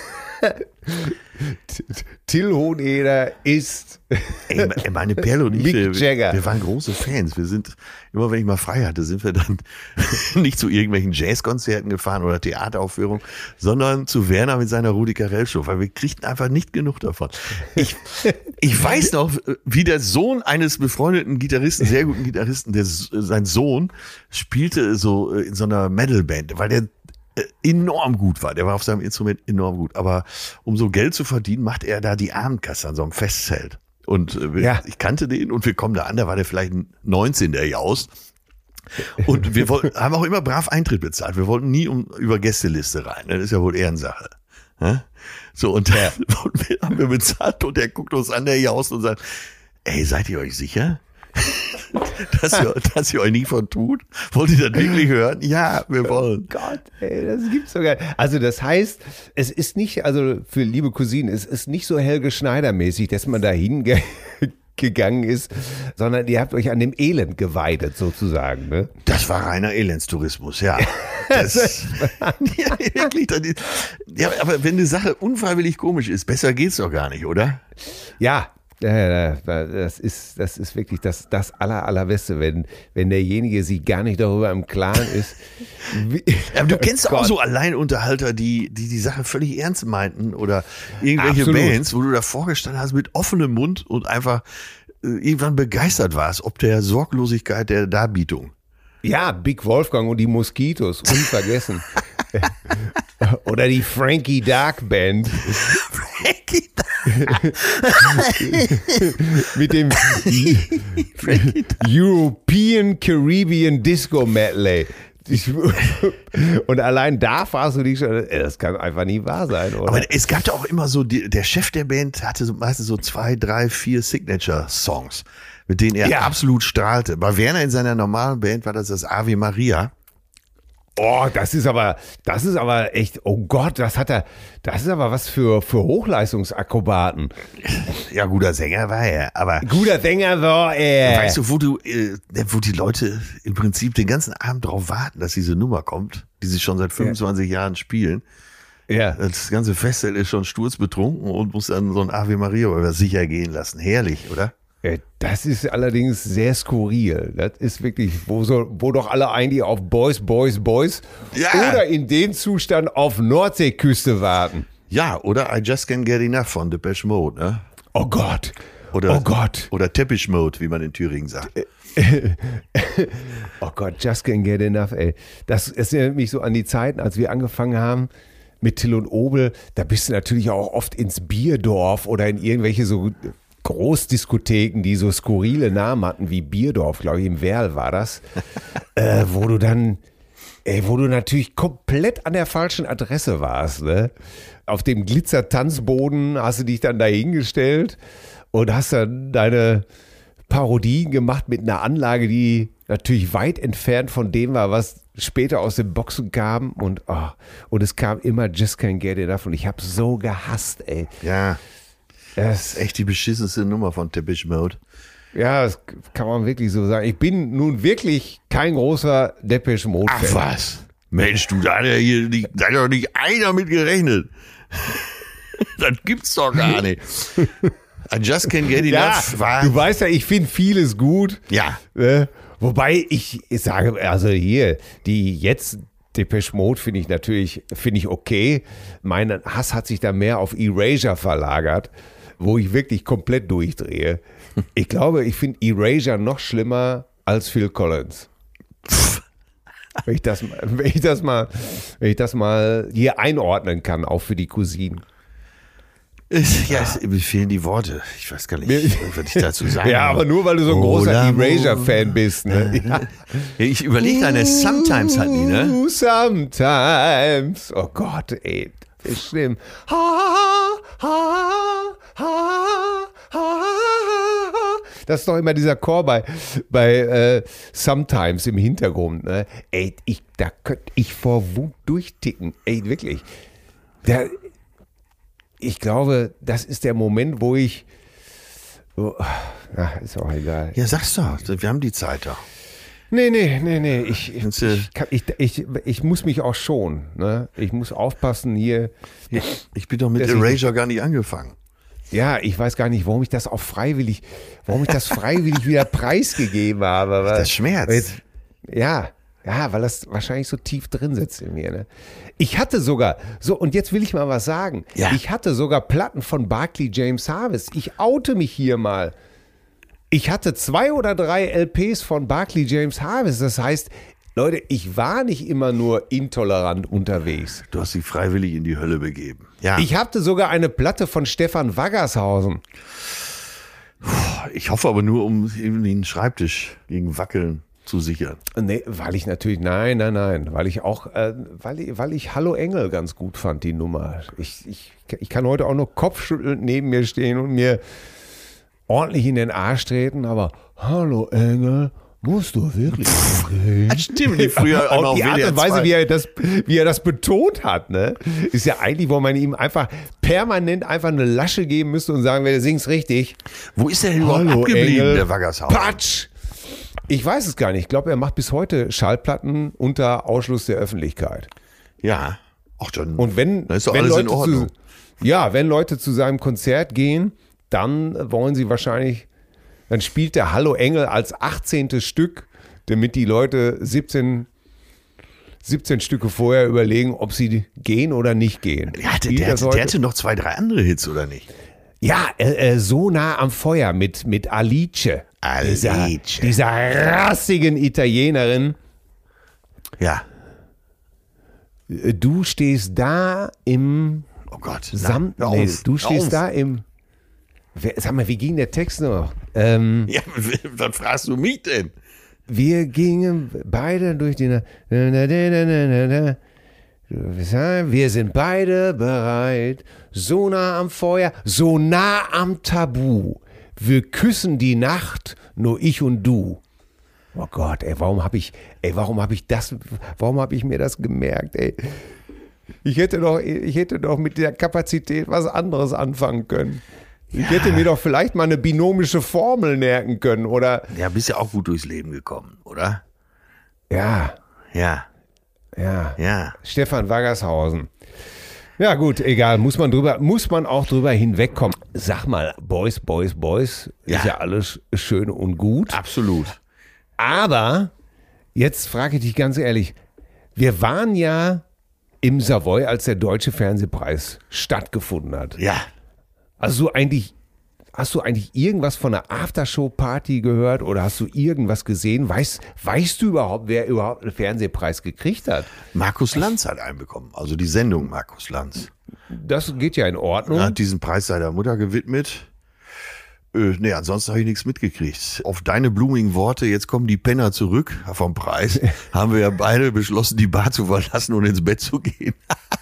Till Hoheneder ist Ey, meine Perle und ich, Mick wir, Jagger. wir waren große Fans. Wir sind, immer wenn ich mal frei hatte, sind wir dann nicht zu irgendwelchen Jazzkonzerten gefahren oder Theateraufführungen, sondern zu Werner mit seiner Rudi Carrell Show, weil wir kriegten einfach nicht genug davon. Ich, ich weiß noch, wie der Sohn eines befreundeten Gitarristen, sehr guten Gitarristen, der, sein Sohn spielte so in so einer Metalband, weil der enorm gut war. Der war auf seinem Instrument enorm gut. Aber um so Geld zu verdienen, macht er da die Abendkasse an so einem Festzelt. Und äh, ja. ich kannte den und wir kommen da an, da war der vielleicht neunzehn, der Jaus. Und wir wollten, haben auch immer brav Eintritt bezahlt. Wir wollten nie um, über Gästeliste rein. Das ist ja wohl Ehrensache. Ja? So, und da haben wir bezahlt und der guckt uns an, der Jaus, und sagt, ey, seid ihr euch sicher? dass, ihr, dass ihr euch nie von tut? Wollt ihr das wirklich hören? Ja, wir wollen. Oh Gott, ey, das gibt's sogar. Also das heißt, es ist nicht, also für liebe Cousinen, es ist nicht so Helge Schneider-mäßig, dass man da hingegangen ist, sondern ihr habt euch an dem Elend geweidet sozusagen. Ne? Das war reiner Elendstourismus, ja. Das, ja, wirklich. Das ist, ja, aber wenn eine Sache unfreiwillig komisch ist, besser geht's doch gar nicht, oder? Ja. Ja, das ist, das ist wirklich das, das aller, allerbeste, wenn, wenn derjenige sich gar nicht darüber im Klaren ist. Wie, ja, aber du kennst oh auch so Alleinunterhalter, die, die die Sache völlig ernst meinten oder irgendwelche Absolut. Bands, wo du davor gestanden hast mit offenem Mund und einfach äh, irgendwann begeistert warst, ob der Sorglosigkeit der Darbietung. Ja, Big Wolfgang und die Moskitos, unvergessen. Oder die Frankie Dark Band. Frankie Dark. Mit dem European Caribbean Disco Medley. Und allein da fragst du dich schon, das kann einfach nie wahr sein, oder? Aber es gab ja auch immer so, die, der Chef der Band hatte so meistens so zwei, drei, vier Signature-Songs, mit denen er ja. absolut strahlte. Bei Werner in seiner normalen Band war das das Ave Maria. Oh, das ist aber, das ist aber echt, oh Gott, das hat er, das ist aber was für, für Hochleistungsakrobaten. Ja, guter Sänger war er, aber. Guter Sänger war er. Weißt du, wo du, äh, wo die Leute im Prinzip den ganzen Abend drauf warten, dass diese Nummer kommt, die sie schon seit fünfundzwanzig ja. Jahren spielen. Ja. Das ganze Festival ist schon sturzbetrunken und muss dann so ein Ave Maria über sicher gehen lassen. Herrlich, oder? Das ist allerdings sehr skurril. Das ist wirklich, wo, so, wo doch alle eigentlich auf Boys, Boys, Boys ja. oder in dem Zustand auf Nordseeküste warten. Ja, oder I Just Can't Get Enough von Depeche Mode, ne? Oh Gott. Oder, oh Gott. Oder Teppich Mode, wie man in Thüringen sagt. Oh Gott, Just Can't Get Enough, ey. Das erinnert mich so an die Zeiten, als wir angefangen haben mit Till und Obel. Da bist du natürlich auch oft ins Bierdorf oder in irgendwelche so Großdiskotheken, die so skurrile Namen hatten, wie Bierdorf, glaube ich, im Werl war das, äh, wo du dann, ey, wo du natürlich komplett an der falschen Adresse warst, ne? Auf dem Glitzer-Tanzboden hast du dich dann dahingestellt und hast dann deine Parodien gemacht mit einer Anlage, die natürlich weit entfernt von dem war, was später aus den Boxen kam und, oh, und es kam immer Just Can't Get Enough und ich habe so gehasst, ey. Ja. Das ist echt die beschissenste Nummer von Teppich Mode. Ja, das kann man wirklich so sagen. Ich bin nun wirklich kein großer Depeche Mode Fan. Ach was? Mensch, du, da hat ja hier nicht, da hat doch nicht einer mit gerechnet. Das gibt's doch gar nicht. I just can't get enough. Ja, war, du weißt ja, ich finde vieles gut. Ja. Ne? Wobei ich, ich sage, also hier, die jetzt Depeche Mode finde ich natürlich, finde ich okay. Mein Hass hat sich da mehr auf Erasure verlagert, wo ich wirklich komplett durchdrehe. Ich glaube, ich finde Erasure noch schlimmer als Phil Collins. Wenn ich das, wenn ich das mal, wenn ich das mal hier einordnen kann, auch für die Cousinen. Ja, es, mir fehlen die Worte. Ich weiß gar nicht, was ich dazu sagen Ja, aber nur, weil du so ein großer Erasure-Fan bist. Ne? Ja. Ja, ich überlege eine Sometimes hat die, ne? Sometimes. Oh Gott, ey. Das ist schlimm. Ha, ha, ha, ha, ha. Das ist doch immer dieser Chor bei, bei äh, Sometimes im Hintergrund. Ne? Ey, ich, da könnte ich vor Wut durchticken. Ey, wirklich. Der, ich glaube, das ist der Moment, wo ich. Oh, na, ist auch egal. Ja, sag's doch. Wir haben die Zeit doch. Nee, nee, nee, nee. Ich, ich, Kannst du- ich, kann- ich, ich, ich muss mich auch schonen. Ne? Ich muss aufpassen hier. Ich bin doch mit Das ist- Erasure gar nicht angefangen. Ja, ich weiß gar nicht, warum ich das auch freiwillig, warum ich das freiwillig wieder preisgegeben habe. Weil, Das schmerzt. weil jetzt- Ja, ja, weil das wahrscheinlich so tief drin sitzt in mir. Ne? Ich hatte sogar, so, und jetzt will ich mal was sagen. Ja. Ich hatte sogar Platten von Barclay James Harvest. Ich oute mich hier mal. Ich hatte zwei oder drei L Ps von Barclay James Harvest. Das heißt, Leute, ich war nicht immer nur intolerant unterwegs. Du hast dich freiwillig in die Hölle begeben. Ja, Ich hatte sogar eine Platte von Stefan Waggershausen. ich hoffe aber nur, um eben den Schreibtisch gegen Wackeln zu sichern. Nee, weil ich natürlich, nein, nein, nein, weil ich auch, äh, weil, ich, weil ich Hallo Engel ganz gut fand, die Nummer. Ich, ich, ich kann heute auch nur kopfschüttelnd neben mir stehen und mir ordentlich in den Arsch treten, aber Hallo Engel, musst du wirklich gehen? Stimmt, die früher auch Auch noch die Art W D R und Weise, zwei. wie er, das, wie er das betont hat, ne, ist ja eigentlich, wo man ihm einfach permanent einfach eine Lasche geben müsste und sagen, wer singt's richtig. Wo ist der denn überhaupt Hallo, abgeblieben, Engel. der Waggershausen? Patsch! Ich weiß es gar nicht. Ich glaube, er macht bis heute Schallplatten unter Ausschluss der Öffentlichkeit. Ja. Ach, dann, Und wenn, dann ist doch wenn alles Leute in Ordnung. Zu, ja, wenn Leute zu seinem Konzert gehen, dann wollen sie wahrscheinlich, dann spielt der Hallo Engel als achtzehntes Stück, damit die Leute siebzehn, siebzehn Stücke vorher überlegen, ob sie gehen oder nicht gehen. der, hatte, Spielt der, das hatte, heute? der hatte noch zwei, drei andere Hits, oder nicht? Ja, äh, äh, so nah am Feuer mit, mit Alice. Alice. Dieser, dieser rassigen Italienerin. Ja. Äh, Du stehst da im Oh Gott. Samt. Na, hör Nee, auf, du hör stehst auf. da im. Wer, sag mal, wie ging der Text noch? Ähm, Ja, was fragst du mich denn? wir gingen beide durch die. Na, na, na, na, na, na, na. Wir sind beide bereit, so nah am Feuer, so nah am Tabu. Wir küssen die Nacht, nur ich und du. Oh Gott, ey, warum habe ich, ey, warum habe ich das, warum habe ich mir das gemerkt, ey? Ich hätte doch, ich hätte doch mit der Kapazität was anderes anfangen können. Ich hätte mir doch vielleicht mal eine binomische Formel merken können, oder? Ja, bist ja auch gut durchs Leben gekommen, oder? Ja, Ja, ja. ja. Stefan Waggershausen. Ja gut, egal, muss man drüber, muss man auch drüber hinwegkommen. Sag mal, Boys, Boys, Boys, Ja. ist ja alles schön und gut. Absolut. Aber, jetzt frage ich dich ganz ehrlich, wir waren ja im Savoy, als der Deutsche Fernsehpreis stattgefunden hat. Ja. Hast du eigentlich, hast du eigentlich irgendwas von einer Aftershow-Party gehört oder hast du irgendwas gesehen? Weißt, weißt du überhaupt, wer überhaupt einen Fernsehpreis gekriegt hat? Markus Lanz hat einen bekommen, also die Sendung Markus Lanz. Das geht ja in Ordnung. Er hat diesen Preis seiner Mutter gewidmet. Äh, nee, ansonsten habe ich nichts mitgekriegt. Auf deine blumigen Worte, jetzt kommen die Penner zurück vom Preis, haben wir ja beide beschlossen, die Bar zu verlassen und ins Bett zu gehen.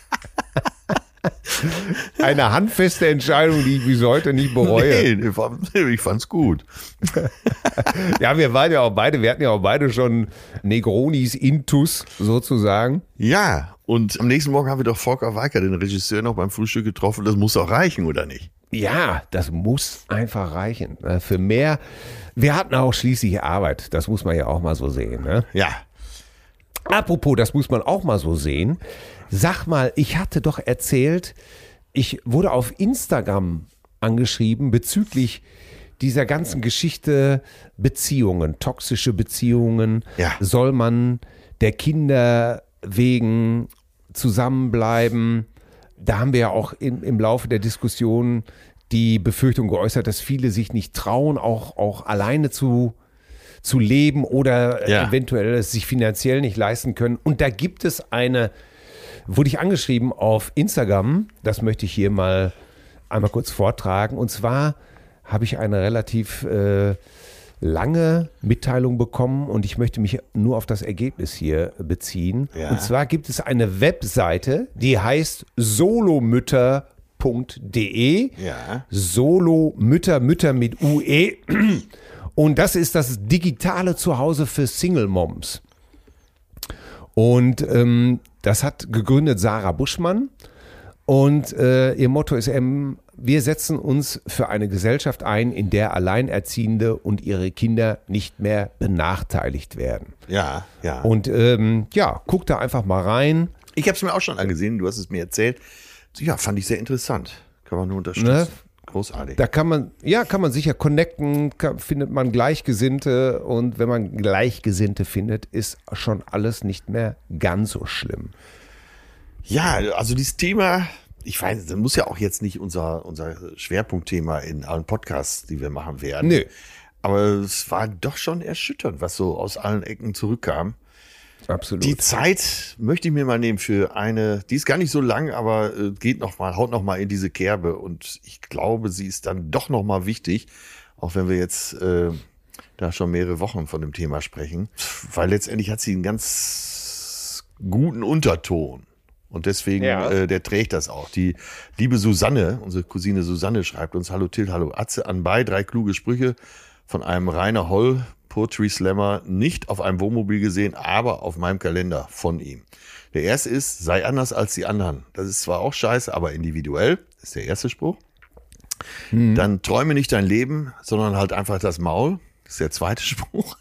Eine handfeste Entscheidung, die ich bis heute nicht bereue. Nee, ich fand- ich fand's gut. Ja, wir waren ja auch beide, wir hatten ja auch beide schon Negronis Intus sozusagen. Ja, und am nächsten Morgen haben wir doch Volker Weicker, den Regisseur, noch beim Frühstück getroffen. Das muss auch reichen, oder nicht? Ja, das muss einfach reichen. Für mehr, wir hatten auch schließlich Arbeit, das muss man ja auch mal so sehen. Ne? Ja. Apropos, das muss man auch mal so sehen. Sag mal, ich hatte doch erzählt, ich wurde auf Instagram angeschrieben bezüglich dieser ganzen Geschichte Beziehungen, toxische Beziehungen. Ja. Soll man der Kinder wegen zusammenbleiben? Da haben wir ja auch im, im Laufe der Diskussion die Befürchtung geäußert, dass viele sich nicht trauen, auch, auch alleine zu, zu leben oder ja. eventuell es sich finanziell nicht leisten können. Und da gibt es eine, wurde ich angeschrieben auf Instagram, das möchte ich hier mal einmal kurz vortragen. Und zwar habe ich eine relativ äh, lange Mitteilung bekommen und ich möchte mich nur auf das Ergebnis hier beziehen. Ja. Und zwar gibt es eine Webseite, die heißt solomütter punkt de. Ja. Solomütter, Mütter mit U E. Und das ist das digitale Zuhause für Single Moms. Und ähm, das hat gegründet Sarah Buschmann. Und äh, ihr Motto ist eben, wir setzen uns für eine Gesellschaft ein, in der Alleinerziehende und ihre Kinder nicht mehr benachteiligt werden. Ja, ja. Und ähm, ja, guck da einfach mal rein. Ich habe es mir auch schon angesehen, du hast es mir erzählt. Ja, fand ich sehr interessant. Kann man nur unterstützen. Ne? Großartig. Da kann man, ja, kann man sicher connecten, kann, findet man Gleichgesinnte und wenn man Gleichgesinnte findet, ist schon alles nicht mehr ganz so schlimm. Ja, also dieses Thema, ich weiß, das muss ja auch jetzt nicht unser, unser Schwerpunktthema in allen Podcasts, die wir machen werden. Nö. Aber es war doch schon erschütternd, was so aus allen Ecken zurückkam. Absolut. Die Zeit möchte ich mir mal nehmen für eine, die ist gar nicht so lang, aber äh, geht noch mal, haut noch mal in diese Kerbe und ich glaube, sie ist dann doch noch mal wichtig, auch wenn wir jetzt äh, da schon mehrere Wochen von dem Thema sprechen, weil letztendlich hat sie einen ganz guten Unterton und deswegen, ja. äh, der trägt das auch. Die liebe Susanne, unsere Cousine Susanne schreibt uns, hallo Till, hallo Atze, anbei, drei kluge Sprüche von einem Rainer Holl, Poetry Slammer, nicht auf einem Wohnmobil gesehen, aber auf meinem Kalender von ihm. Der erste ist, sei anders als die anderen. Das ist zwar auch scheiße, aber individuell. Das ist der erste Spruch. Mhm. Dann träume nicht dein Leben, sondern halt einfach das Maul. Das ist der zweite Spruch.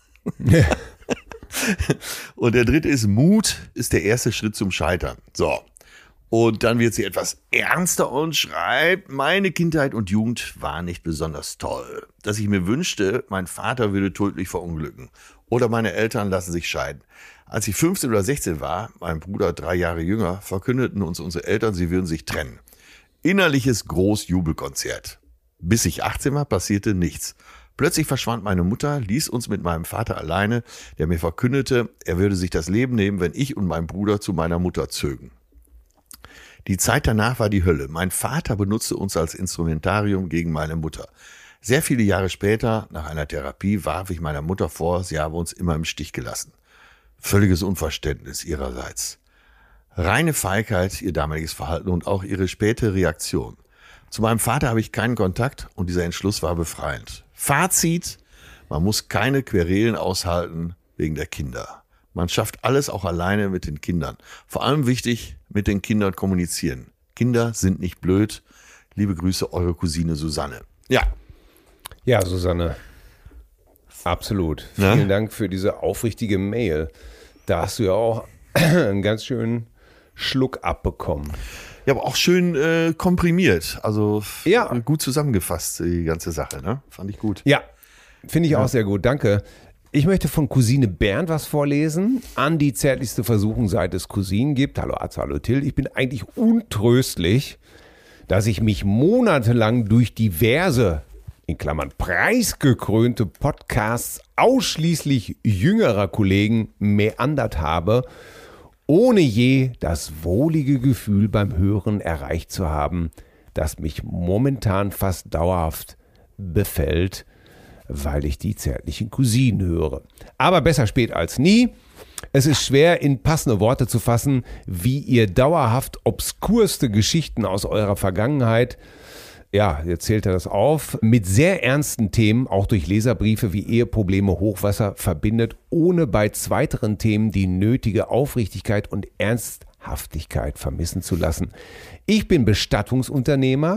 Und der dritte ist, Mut ist der erste Schritt zum Scheitern. So. Und dann wird sie etwas ernster und schreibt, meine Kindheit und Jugend war nicht besonders toll. Dass ich mir wünschte, mein Vater würde tödlich verunglücken. Oder meine Eltern lassen sich scheiden. Als ich fünfzehn oder sechzehn war, mein Bruder drei Jahre jünger, verkündeten uns unsere Eltern, sie würden sich trennen. Innerliches Großjubelkonzert. Bis ich achtzehn war, passierte nichts. Plötzlich verschwand meine Mutter, ließ uns mit meinem Vater alleine, der mir verkündete, er würde sich das Leben nehmen, wenn ich und mein Bruder zu meiner Mutter zögen. Die Zeit danach war die Hölle. Mein Vater benutzte uns als Instrumentarium gegen meine Mutter. Sehr viele Jahre später, nach einer Therapie, warf ich meiner Mutter vor, sie habe uns immer im Stich gelassen. Völliges Unverständnis ihrerseits. Reine Feigheit, ihr damaliges Verhalten und auch ihre späte Reaktion. Zu meinem Vater habe ich keinen Kontakt und dieser Entschluss war befreiend. Fazit, man muss keine Querelen aushalten wegen der Kinder. Man schafft alles auch alleine mit den Kindern. Vor allem wichtig, mit den Kindern kommunizieren. Kinder sind nicht blöd. Liebe Grüße, eure Cousine Susanne. Ja. Ja, Susanne. Absolut. Na? Vielen Dank für diese aufrichtige Mail. Da hast du ja auch einen ganz schönen Schluck abbekommen. Ja, aber auch schön äh, komprimiert. Also ja. gut zusammengefasst, die ganze Sache. Ne? Fand ich gut. Ja, finde ich ja. auch sehr gut. Danke. Ich möchte von Cousine Bernd was vorlesen. An die zärtlichste Versuchung, seit es Cousinen gibt. Hallo Atze, hallo Till. Ich bin eigentlich untröstlich, dass ich mich monatelang durch diverse, in Klammern preisgekrönte Podcasts ausschließlich jüngerer Kollegen meandert habe, ohne je das wohlige Gefühl beim Hören erreicht zu haben, das mich momentan fast dauerhaft befällt, weil ich die zärtlichen Cousinen höre. Aber besser spät als nie. Es ist schwer, in passende Worte zu fassen, wie ihr dauerhaft obskurste Geschichten aus eurer Vergangenheit, ja, jetzt zählt er das auf, mit sehr ernsten Themen, auch durch Leserbriefe wie Eheprobleme, Hochwasser, verbindet, ohne bei zweiteren Themen die nötige Aufrichtigkeit und Ernsthaftigkeit vermissen zu lassen. Ich bin Bestattungsunternehmer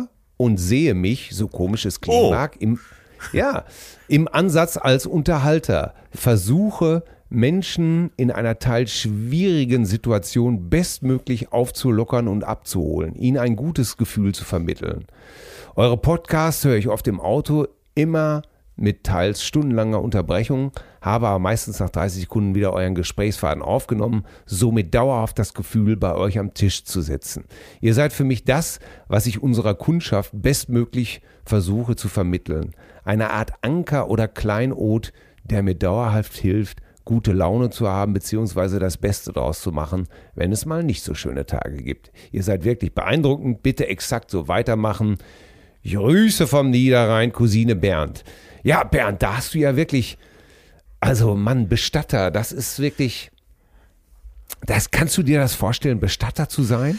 und sehe mich, so komisch es klingen Oh. mag, im, ja, im Ansatz als Unterhalter. Versuche, Menschen in einer teils schwierigen Situation bestmöglich aufzulockern und abzuholen, ihnen ein gutes Gefühl zu vermitteln. Eure Podcasts höre ich oft im Auto, immer mit teils stundenlanger Unterbrechung, habe aber meistens nach dreißig Sekunden wieder euren Gesprächsfaden aufgenommen, somit dauerhaft das Gefühl, bei euch am Tisch zu sitzen. Ihr seid für mich das, was ich unserer Kundschaft bestmöglich versuche zu vermitteln. Eine Art Anker oder Kleinod, der mir dauerhaft hilft, gute Laune zu haben bzw. das Beste daraus zu machen, wenn es mal nicht so schöne Tage gibt. Ihr seid wirklich beeindruckend, bitte exakt so weitermachen. Grüße vom Niederrhein, Cousine Bernd. Ja, Bernd, da hast du ja wirklich, also Mann, Bestatter, das ist wirklich, das kannst du dir das vorstellen, Bestatter zu sein?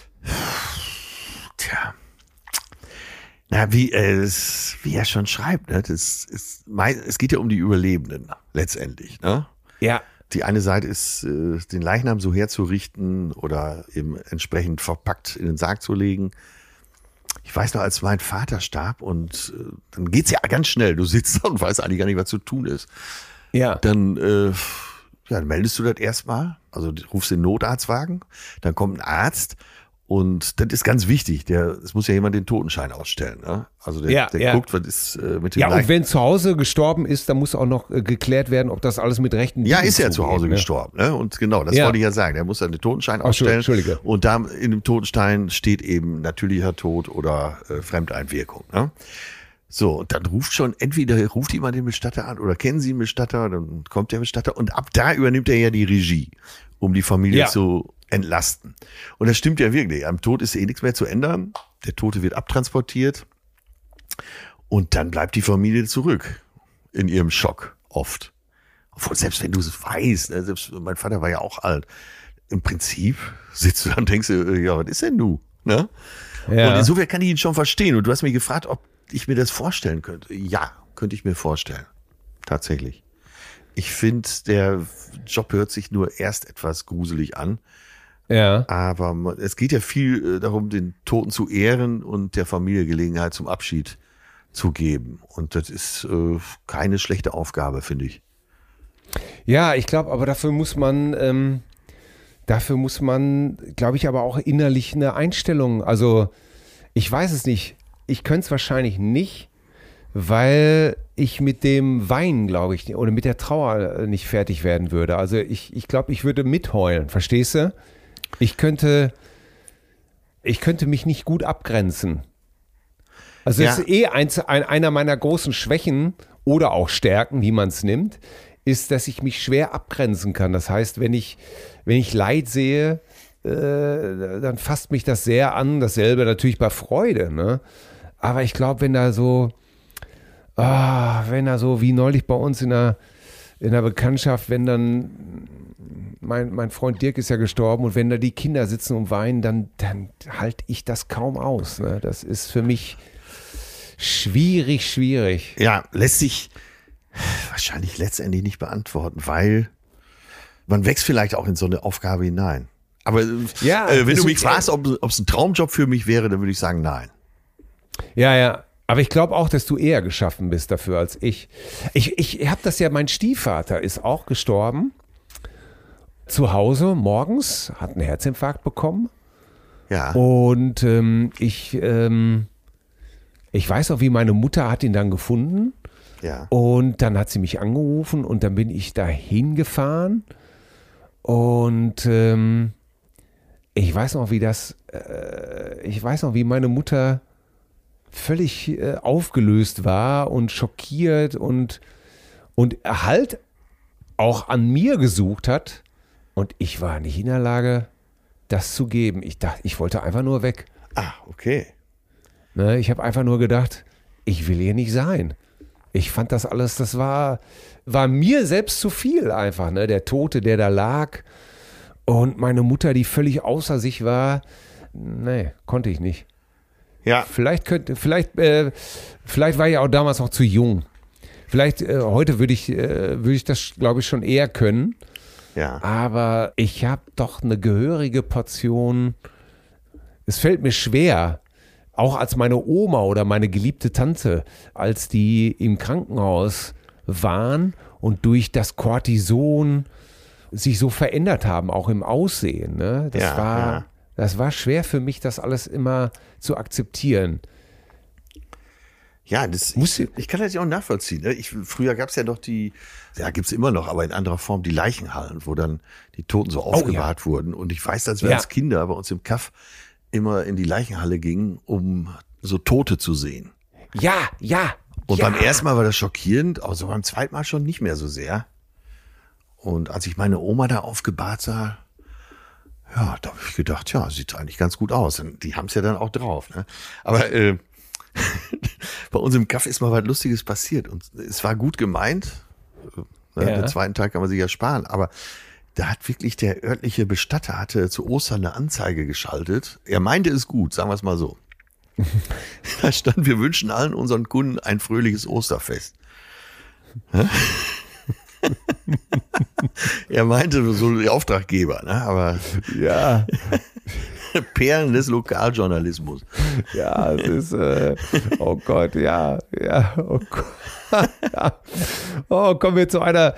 Tja. Na, wie, äh, es, wie er schon schreibt, ne? das ist, mei- es geht ja um die Überlebenden letztendlich. Ne? Ja. Die eine Seite ist, äh, den Leichnam so herzurichten oder eben entsprechend verpackt in den Sarg zu legen. Ich weiß noch, als mein Vater starb und äh, dann geht's ja ganz schnell. Du sitzt da und weißt eigentlich gar nicht, was zu tun ist. Ja. Dann, äh, ja, dann meldest du das erstmal, also rufst den Notarztwagen, dann kommt ein Arzt und das ist ganz wichtig. Der, es muss ja jemand den Totenschein ausstellen. Ne? Also der, Ja, der ja. guckt, was ist äh, mit dem Ja, und Leichnam. wenn zu Hause gestorben ist, dann muss auch noch äh, geklärt werden, ob das alles mit rechten Ja, Dingen ist ja zu zugeht, Hause ne? gestorben. Ne? Und genau, das Ja. wollte ich ja sagen. Der muss dann den Totenschein Ach, ausstellen. Entschuldige. Und da in dem Totenschein steht eben natürlicher Tod oder äh, Fremdeinwirkung. Ne? So, und dann ruft schon, entweder ruft jemand den Bestatter an oder kennen Sie einen Bestatter, dann kommt der Bestatter und ab da übernimmt er ja die Regie, um die Familie Ja. zu entlasten. Und das stimmt ja wirklich. Am Tod ist eh nichts mehr zu ändern. Der Tote wird abtransportiert und dann bleibt die Familie zurück in ihrem Schock oft. Obwohl, selbst wenn du es weißt, ne, selbst mein Vater war ja auch alt, im Prinzip sitzt du dann und denkst dir, ja, was ist denn du? Ne? Ja. Und insofern kann ich ihn schon verstehen. Und du hast mich gefragt, ob ich mir das vorstellen könnte. Ja, könnte ich mir vorstellen. Tatsächlich. Ich finde, der Job hört sich nur erst etwas gruselig an. Ja. Aber man, es geht ja viel äh, darum, den Toten zu ehren und der Familie Gelegenheit zum Abschied zu geben. Und das ist äh, keine schlechte Aufgabe, finde ich. Ja, ich glaube, aber dafür muss man, ähm, dafür muss man, glaube ich, aber auch innerlich eine Einstellung, also ich weiß es nicht, ich könnte es wahrscheinlich nicht, weil ich mit dem Weinen, glaube ich, oder mit der Trauer nicht fertig werden würde. Also ich, ich glaube, ich würde mitheulen, verstehst du? Ich könnte, ich könnte mich nicht gut abgrenzen. Also Ja. es ist eh eins, ein, einer meiner großen Schwächen oder auch Stärken, wie man es nimmt, ist, dass ich mich schwer abgrenzen kann. Das heißt, wenn ich, wenn ich Leid sehe, äh, dann fasst mich das sehr an. Dasselbe natürlich bei Freude. Ne? Aber ich glaube, wenn da so, ah, wenn da so wie neulich bei uns in der, in der Bekanntschaft, wenn dann mein, mein Freund Dirk ist ja gestorben und wenn da die Kinder sitzen und weinen, dann, dann halte ich das kaum aus. Ne? Das ist für mich schwierig, schwierig. Ja, lässt sich wahrscheinlich letztendlich nicht beantworten, weil man wächst vielleicht auch in so eine Aufgabe hinein. Aber Ja, äh, wenn das du mich ist- fragst, ob es ein Traumjob für mich wäre, dann würde ich sagen, nein. Ja, ja. Aber ich glaube auch, dass du eher geschaffen bist dafür als ich. Ich, ich habe das ja, mein Stiefvater ist auch gestorben. Zu Hause morgens, hat einen Herzinfarkt bekommen. Ja. Und ähm, ich, ähm, ich weiß auch, wie meine Mutter hat ihn dann gefunden. Ja. Und dann hat sie mich angerufen und dann bin ich da hingefahren. Und ähm, ich weiß noch, wie das, äh, ich weiß noch, wie meine Mutter völlig äh, aufgelöst war und schockiert und, und Halt auch an mir gesucht hat. Und ich war nicht in der Lage, das zu geben. Ich dachte, ich wollte einfach nur weg. Ah, okay. Ne, ich habe einfach nur gedacht, ich will hier nicht sein. Ich fand das alles, das war, war mir selbst zu viel einfach. Ne? Der Tote, der da lag und meine Mutter, die völlig außer sich war. Nee, konnte ich nicht. Ja. Vielleicht könnte, vielleicht, äh, vielleicht war ich auch damals noch zu jung. Vielleicht äh, heute würde ich, äh, würde ich das, glaube ich, schon eher können. Ja. Aber ich habe doch eine gehörige Portion. Es fällt mir schwer, auch als meine Oma oder meine geliebte Tante, als die im Krankenhaus waren und durch das Cortison sich so verändert haben, auch im Aussehen. Ne? Das, ja, war, ja. das war schwer für mich, das alles immer zu akzeptieren. Ja, das, ich, ich kann das ja auch nachvollziehen. Ne? Ich, früher gab es ja noch die, ja gibt es immer noch, aber in anderer Form die Leichenhallen, wo dann die Toten so aufgebahrt oh, ja. wurden. Und ich weiß, dass wir ja. als Kinder bei uns im Kaff immer in die Leichenhalle gingen, um so Tote zu sehen. Ja, ja. Und ja. beim ersten Mal war das schockierend, aber so beim zweiten Mal schon nicht mehr so sehr. Und als ich meine Oma da aufgebahrt sah, ja, da habe ich gedacht, ja, sieht eigentlich ganz gut aus. Und die haben es ja dann auch drauf. Ne? Aber äh, bei uns im Kaff ist mal was Lustiges passiert. Und es war gut gemeint. Ne? Ja. Den zweiten Tag kann man sich ja sparen. Aber da hat wirklich der örtliche Bestatter hatte zu Ostern eine Anzeige geschaltet. Er meinte es gut, sagen wir es mal so. Da stand, wir wünschen allen unseren Kunden ein fröhliches Osterfest. Er meinte so die Auftraggeber, ne? Aber ja. Perlen des Lokaljournalismus. Ja, es ist, äh, oh Gott, ja, ja, oh Gott. Ja. Oh, kommen wir zu einer...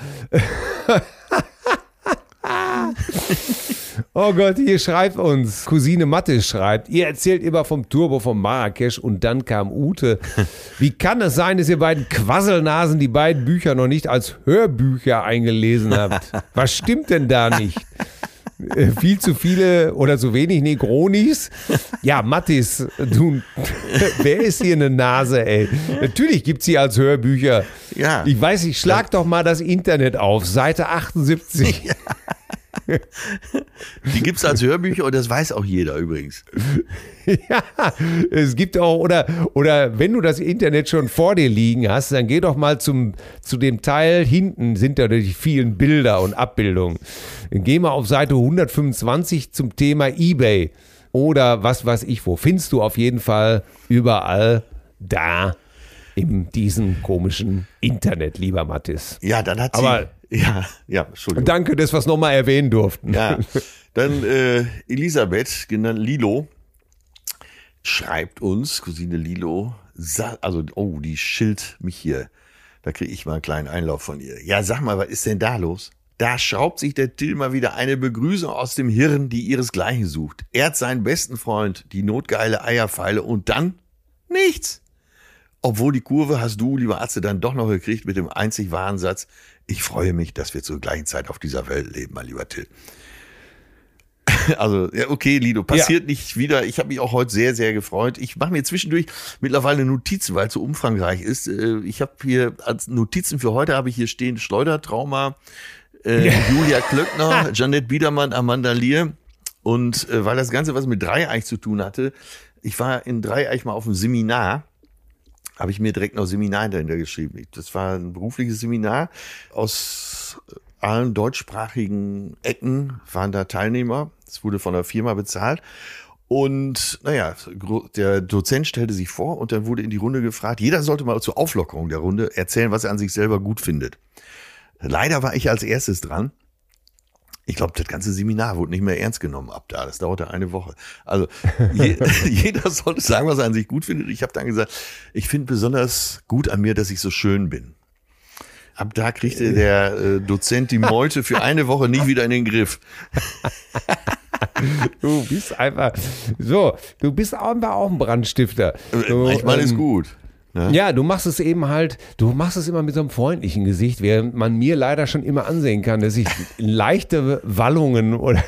Oh Gott, hier schreibt uns, Cousine Mathe schreibt, ihr erzählt immer vom Turbo von Marrakesch und dann kam Ute. Wie kann es sein, dass ihr beiden Quasselnasen die beiden Bücher noch nicht als Hörbücher eingelesen habt? Was stimmt denn da nicht? Äh, viel zu viele oder zu wenig Negronis? Ja, Mattis, du, wer ist hier eine Nase, ey? Natürlich gibt's sie als Hörbücher. Ja. Ich weiß nicht, schlag doch mal das Internet auf, Seite achtundsiebzig. Ja. Die gibt's als Hörbücher und das weiß auch jeder übrigens. Ja, es gibt auch, oder, oder wenn du das Internet schon vor dir liegen hast, dann geh doch mal zum, zu dem Teil hinten, sind da die vielen Bilder und Abbildungen. Dann geh mal auf Seite hundertfünfundzwanzig zum Thema eBay oder was weiß ich wo. Findest du auf jeden Fall überall da in diesem komischen Internet, lieber Mattis. Ja, dann hat sie... Aber Ja, ja, Entschuldigung. Danke, dass wir es nochmal erwähnen durften. Ja, dann äh, Elisabeth, genannt Lilo, schreibt uns, Cousine Lilo, also, oh, die schilt mich hier. Da kriege ich mal einen kleinen Einlauf von ihr. Ja, sag mal, was ist denn da los? Da schraubt sich der Till mal wieder eine Begrüßung aus dem Hirn, die ihresgleichen sucht. Er hat seinen besten Freund, die notgeile Eierpfeile und dann nichts. Obwohl die Kurve hast du, lieber Atze, dann doch noch gekriegt mit dem einzig wahren Satz, ich freue mich, dass wir zur gleichen Zeit auf dieser Welt leben, mein lieber Till. Also, ja, okay, Lido, passiert ja. nicht wieder. Ich habe mich auch heute sehr, sehr gefreut. Ich mache mir zwischendurch mittlerweile Notizen, weil es so umfangreich ist. Ich habe hier als Notizen für heute habe ich hier stehen Schleudertrauma, äh, ja. Julia Klöckner, Janette Biedermann, Amanda Lier. Und äh, weil das Ganze was mit Dreieich zu tun hatte, ich war in Dreieich mal auf einem Seminar, habe ich mir direkt noch Seminar dahinter geschrieben. Das war ein berufliches Seminar. Aus allen deutschsprachigen Ecken waren da Teilnehmer. Es wurde von der Firma bezahlt. Und naja, der Dozent stellte sich vor und dann wurde in die Runde gefragt, jeder sollte mal zur Auflockerung der Runde erzählen, was er an sich selber gut findet. Leider war ich als erstes dran. Ich glaube, das ganze Seminar wurde nicht mehr ernst genommen ab da. Das dauerte eine Woche. Also je, jeder sollte sagen, was er an sich gut findet. Ich habe dann gesagt, ich finde besonders gut an mir, dass ich so schön bin. Ab da kriegte der äh, Dozent die Meute für eine Woche nicht wieder in den Griff. Du bist einfach so, du bist einfach auch ein Brandstifter. Du, Manchmal ähm, ist gut. Ja? ja, du machst es eben halt, du machst es immer mit so einem freundlichen Gesicht, während man mir leider schon immer ansehen kann, dass ich leichte Wallungen oder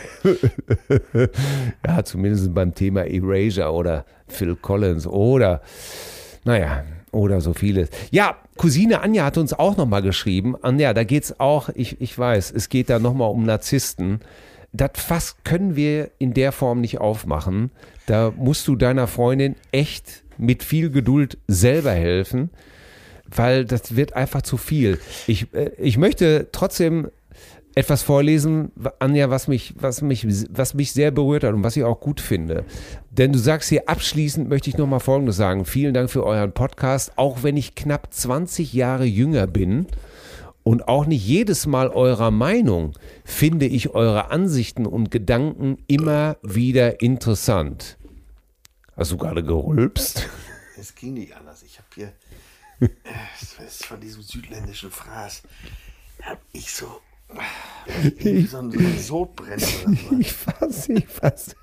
ja, zumindest beim Thema Erasure oder Phil Collins oder naja, oder so vieles. Ja, Cousine Anja hat uns auch nochmal geschrieben. Anja, da geht's auch, ich, ich weiß, es geht da nochmal um Narzissten. Das Fass können wir in der Form nicht aufmachen. Da musst du deiner Freundin echt mit viel Geduld selber helfen, weil das wird einfach zu viel. Ich, äh, ich möchte trotzdem etwas vorlesen, Anja, was mich, was mich, was mich sehr berührt hat und was ich auch gut finde. Denn du sagst hier abschließend, möchte ich nochmal Folgendes sagen. Vielen Dank für euren Podcast. Auch wenn ich knapp zwanzig Jahre jünger bin und auch nicht jedes Mal eurer Meinung, finde ich eure Ansichten und Gedanken immer wieder interessant. Hast du gerade gerülpst? Es ging nicht anders. Ich habe hier, das ist von diesem südländischen Fraß, habe ich so, ich, so ein, so ein Sodbrennen. Ich fass, ich fass.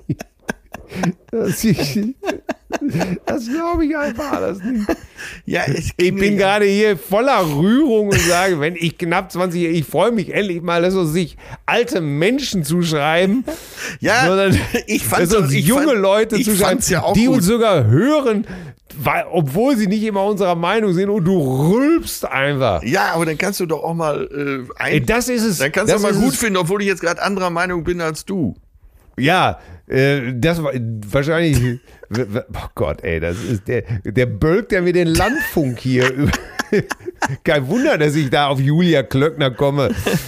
Das, ich, das glaube ich einfach alles nicht. Ja, es Ich bin gerade hier voller Rührung und sage, wenn ich knapp zwanzig, ich freue mich endlich mal, dass uns sich alte Menschen zuschreiben, ja, sondern ich fand's dass uns auch- ich junge fand- Leute ich zuschreiben, fand's ja auch die gut. uns sogar hören, weil, obwohl sie nicht immer unserer Meinung sind und du rülpst einfach. Ja, aber dann kannst du doch auch mal äh, ein, Ey, das ist es. dann kannst du das auch mal ist gut es. finden, obwohl ich jetzt gerade anderer Meinung bin als du. Ja, äh, das war wahrscheinlich. w- w- Oh Gott, ey, das ist der, der bölkt ja mir den Landfunk hier. über- Kein Wunder, dass ich da auf Julia Klöckner komme.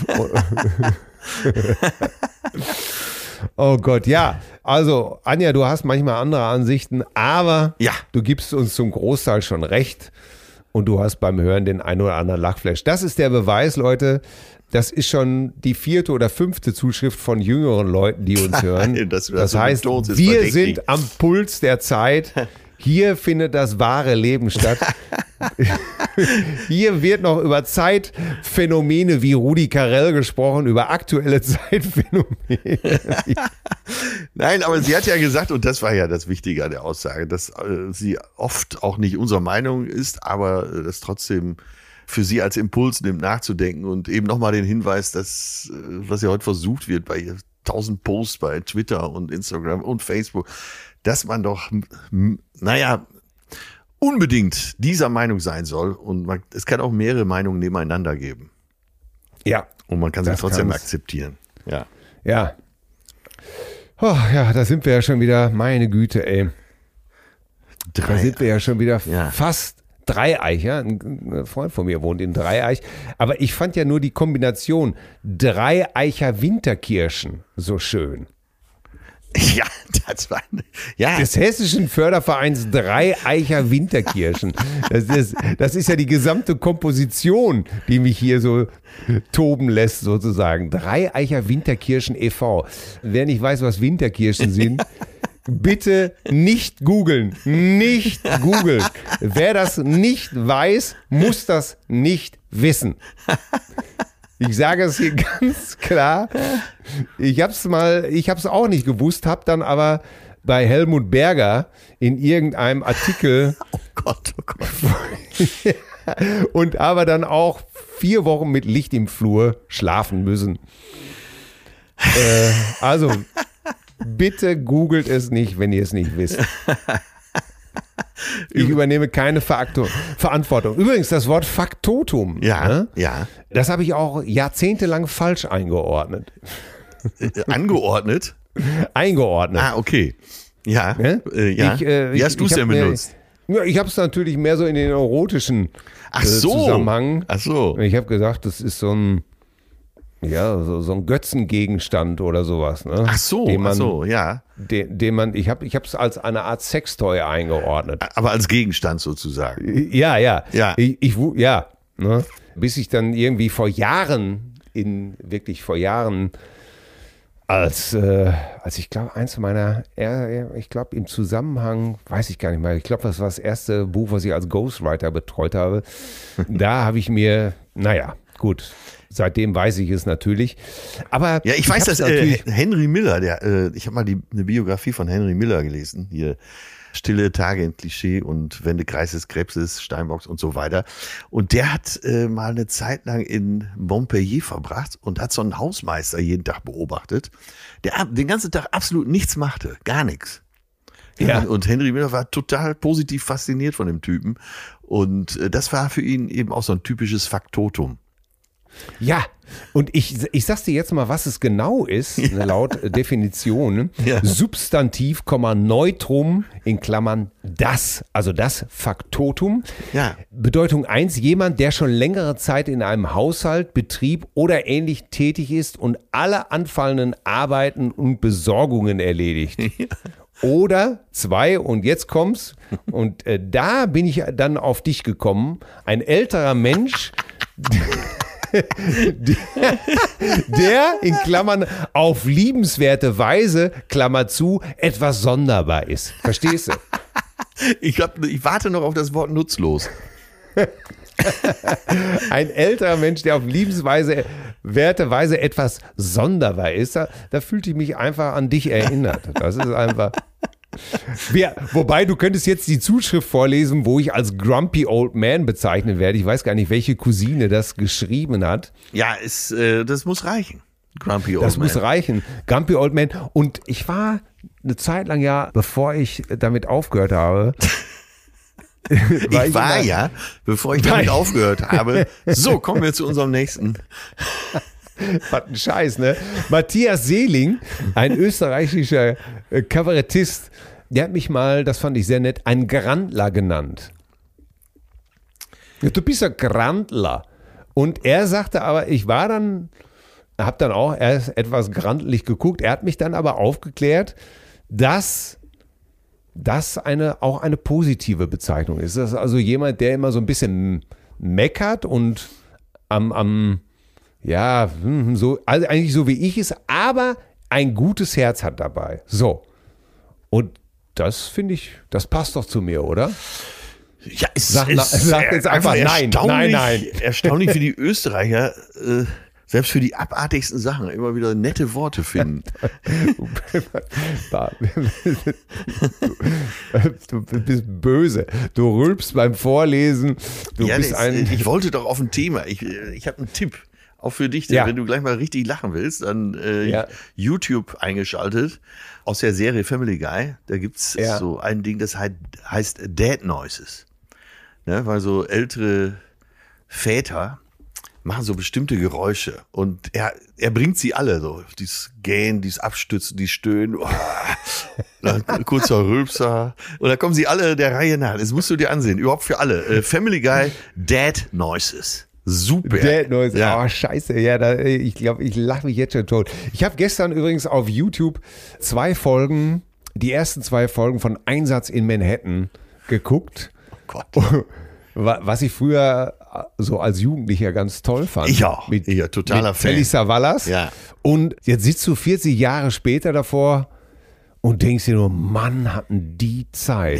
Oh Gott, ja. Also, Anja, du hast manchmal andere Ansichten, aber Ja. du gibst uns zum Großteil schon recht und du hast beim Hören den ein oder anderen Lachflash. Das ist der Beweis, Leute. Das ist schon die vierte oder fünfte Zuschrift von jüngeren Leuten, die uns hören. Das- das das so heißt, betonst, ist wir verdächtig. sind am Puls der Zeit. Hier findet das wahre Leben statt. Hier wird noch über Zeitphänomene wie Rudi Carrell gesprochen, über aktuelle Zeitphänomene. Nein, aber sie hat ja gesagt, und das war ja das Wichtige an der Aussage, dass äh, sie oft auch nicht unserer Meinung ist, aber äh, das trotzdem für sie als Impuls nimmt, nachzudenken und eben nochmal den Hinweis, dass, äh, was ja heute versucht wird bei ihr, tausend Posts bei Twitter und Instagram und Facebook, dass man doch, m- naja, unbedingt dieser Meinung sein soll und man, es kann auch mehrere Meinungen nebeneinander geben Ja, und man kann sie Das trotzdem kann's. akzeptieren. Ja. ja. Oh, ja, da sind wir ja schon wieder, meine Güte, ey. Da sind wir ja schon wieder Ja. fast Dreieicher. Ein Freund von mir wohnt in Dreieich. Aber ich fand ja nur die Kombination Dreieicher Winterkirschen so schön. Ja, das war, ja. Des Hessischen Fördervereins Dreieicher Winterkirschen. Das ist, das ist ja die gesamte Komposition, die mich hier so toben lässt, sozusagen. Dreieicher Winterkirschen e V Wer nicht weiß, was Winterkirschen sind, bitte nicht googeln. Nicht googeln. Wer das nicht weiß, muss das nicht wissen. Ich sage es hier ganz klar. Ich habe es mal, ich habe es auch nicht gewusst, habe dann aber bei Helmut Berger in irgendeinem Artikel Oh Gott, oh Gott. und aber dann auch vier Wochen mit Licht im Flur schlafen müssen. Äh, also bitte googelt es nicht, wenn ihr es nicht wisst. Ich übernehme keine Veraktu- Verantwortung. Übrigens, das Wort Faktotum, Ja, ne? ja. Das habe ich auch jahrzehntelang falsch eingeordnet. Äh, Angeordnet? Eingeordnet. Ah, okay. Ja, Ne? äh, ja. Ich, äh, Wie ich- hast du es ich denn hab mir- benutzt? Ja, ich habe es natürlich mehr so in den erotischen Ach äh, so. Zusammenhang. Ach so. Ich habe gesagt, das ist so ein, ja, so, so ein Götzengegenstand oder sowas. Ne? Ach so, den man, ach so, ja. Den, den man, ich habe ich es als eine Art Sextoy eingeordnet. Aber als Gegenstand sozusagen. Ja, ja. Ja. Ich, ich wu- ja. Ne? Bis ich dann irgendwie vor Jahren, in wirklich vor Jahren, als, äh, als ich glaube, eins meiner, äh, ich glaube im Zusammenhang, weiß ich gar nicht mehr, ich glaube, das war das erste Buch, was ich als Ghostwriter betreut habe. Da habe ich mir, naja, gut, seitdem weiß ich es natürlich. Aber Ja, ich weiß, hab's dass äh, natürlich. Henry Miller, der, äh, ich habe mal die, eine Biografie von Henry Miller gelesen, hier Stille Tage in Klischee und Wendekreis des Krebses, Steinbocks und so weiter. Und der hat äh, mal eine Zeit lang in Montpellier verbracht und hat so einen Hausmeister jeden Tag beobachtet, der ab- den ganzen Tag absolut nichts machte, gar nichts. Ja. Und Henry Miller war total positiv fasziniert von dem Typen. Und äh, das war für ihn eben auch so ein typisches Faktotum. Ja, und ich, ich sag's dir jetzt mal, was es genau ist, ne, laut äh, Definition. Ja. Substantiv, Neutrum, in Klammern das, also das Faktotum. Ja. Bedeutung eins, jemand, der schon längere Zeit in einem Haushalt, Betrieb oder ähnlich tätig ist und alle anfallenden Arbeiten und Besorgungen erledigt. Oder zwei, und jetzt kommt's, und äh, da bin ich dann auf dich gekommen, ein älterer Mensch, der, der, in Klammern, auf liebenswerte Weise, Klammer zu, etwas sonderbar ist. Verstehst du? Ich, hab, ich warte noch auf das Wort nutzlos. Ein älterer Mensch, der auf liebensweise, werte Weise etwas sonderbar ist, da, da fühlte ich mich einfach an dich erinnert. Das ist einfach... Wir, wobei, du könntest jetzt die Zuschrift vorlesen, wo ich als Grumpy Old Man bezeichnet werde. Ich weiß gar nicht, welche Cousine das geschrieben hat. Ja, es, äh, das muss reichen. Grumpy Old das Man. Das muss reichen. Grumpy Old Man. Und ich war eine Zeit lang ja, bevor ich damit aufgehört habe. war ich war ja, bevor ich damit aufgehört habe. So, kommen wir zu unserem nächsten. Was ein Scheiß, ne? Matthias Seeling, ein österreichischer äh, Kabarettist, der hat mich mal, das fand ich sehr nett, ein Grandler genannt. Du bist ein Grandler. Und er sagte aber, ich war dann, hab dann auch erst etwas grandelig geguckt, er hat mich dann aber aufgeklärt, dass das eine, auch eine positive Bezeichnung ist. Das ist also jemand, der immer so ein bisschen meckert und am, am ja, so, also eigentlich so wie ich es, aber ein gutes Herz hat dabei. So. Und das finde ich, das passt doch zu mir, oder? Ja, es sag, ist sag jetzt einfach, einfach nein, nein, nein. Erstaunlich, wie die Österreicher äh, selbst für die abartigsten Sachen immer wieder nette Worte finden. Du bist böse. Du rülpst beim Vorlesen. Du ja, bist das, ein ich wollte doch auf ein Thema. Ich, ich habe einen Tipp. Auch für dich, ja. wenn du gleich mal richtig lachen willst, dann äh, ja. YouTube eingeschaltet aus der Serie Family Guy. Da gibt's ja. so ein Ding, das heißt, heißt Dad Noises. Ne, weil so ältere Väter machen so bestimmte Geräusche und er, er bringt sie alle so. Dieses Gähnen, dieses Abstützen, dieses Stöhnen, oh, dann kurzer Rülpser. Und da kommen sie alle der Reihe nach. Das musst du dir ansehen. Überhaupt für alle. Äh, Family Guy Dad Noises. Super. Dad Noises. Ja. Oh, scheiße. Ja, da, ich glaube, ich lache mich jetzt schon tot. Ich habe gestern übrigens auf YouTube zwei Folgen, die ersten zwei Folgen von Einsatz in Manhattan geguckt. Oh Gott. Was ich früher so als Jugendlicher ganz toll fand. Ich auch. Mit, ja, totaler mit Fan. Telly Savalas. Ja. Und jetzt sitzt du vierzig Jahre später davor und denkst dir nur, Mann, hatten die Zeit.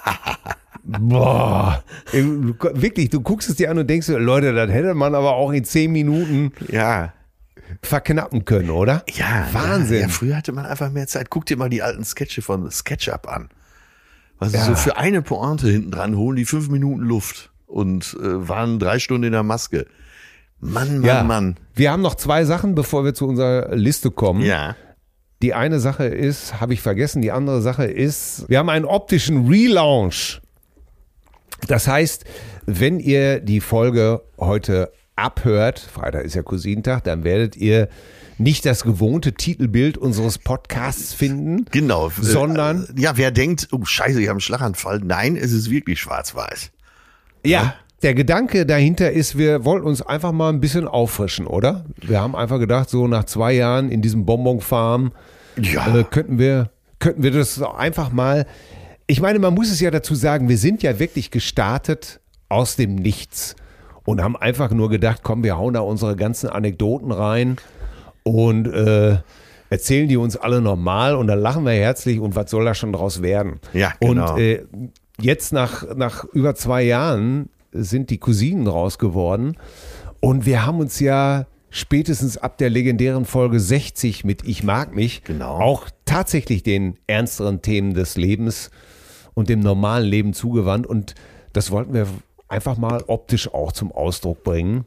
Boah. Wirklich, du guckst es dir an und denkst dir, Leute, das hätte man aber auch in zehn Minuten ja. verknappen können, oder? Ja. Wahnsinn. Ja, ja, früher hatte man einfach mehr Zeit. Guck dir mal die alten Sketche von SketchUp an. Also ja. so für eine Pointe hinten dran holen die fünf Minuten Luft und äh, waren drei Stunden in der Maske. Mann, Mann, ja. Mann. Wir haben noch zwei Sachen, bevor wir zu unserer Liste kommen. Ja. Die eine Sache ist, habe ich vergessen, die andere Sache ist, wir haben einen optischen Relaunch. Das heißt, wenn ihr die Folge heute abhört, Freitag ist ja Cousinentag, dann werdet ihr nicht das gewohnte Titelbild unseres Podcasts finden. Genau. Sondern. Äh, ja, wer denkt, oh Scheiße, ich habe einen Schlaganfall. Nein, es ist wirklich schwarz-weiß. Ja, ja, der Gedanke dahinter ist, wir wollten uns einfach mal ein bisschen auffrischen, oder? Wir haben einfach gedacht, so nach zwei Jahren in diesem Bonbon-Farm ja. äh, könnten wir, könnten wir das einfach mal. Ich meine, man muss es ja dazu sagen, wir sind ja wirklich gestartet aus dem Nichts und haben einfach nur gedacht, komm, wir hauen da unsere ganzen Anekdoten rein. Und äh, erzählen die uns alle normal und dann lachen wir herzlich und was soll da schon draus werden? Ja, genau. Und äh, jetzt nach, nach über zwei Jahren sind die Cousinen raus geworden und wir haben uns ja spätestens ab der legendären Folge sechzig mit Ich mag mich genau. auch tatsächlich den ernsteren Themen des Lebens und dem normalen Leben zugewandt und das wollten wir einfach mal optisch auch zum Ausdruck bringen.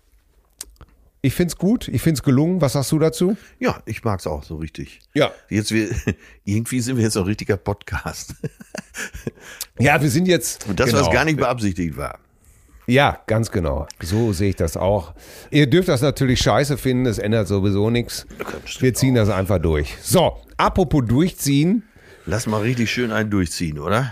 Ich finde es gut, ich finde es gelungen. Was sagst du dazu? Ja, ich mag es auch so richtig. Ja. Jetzt wir, irgendwie sind wir jetzt ein richtiger Podcast. Ja, wir sind jetzt. Und das, genau. was gar nicht beabsichtigt war. Ja, ganz genau. So sehe ich das auch. Ihr dürft das natürlich scheiße finden, es ändert sowieso nichts. Wir ziehen das einfach durch. So, apropos durchziehen. Lass mal richtig schön einen durchziehen, oder?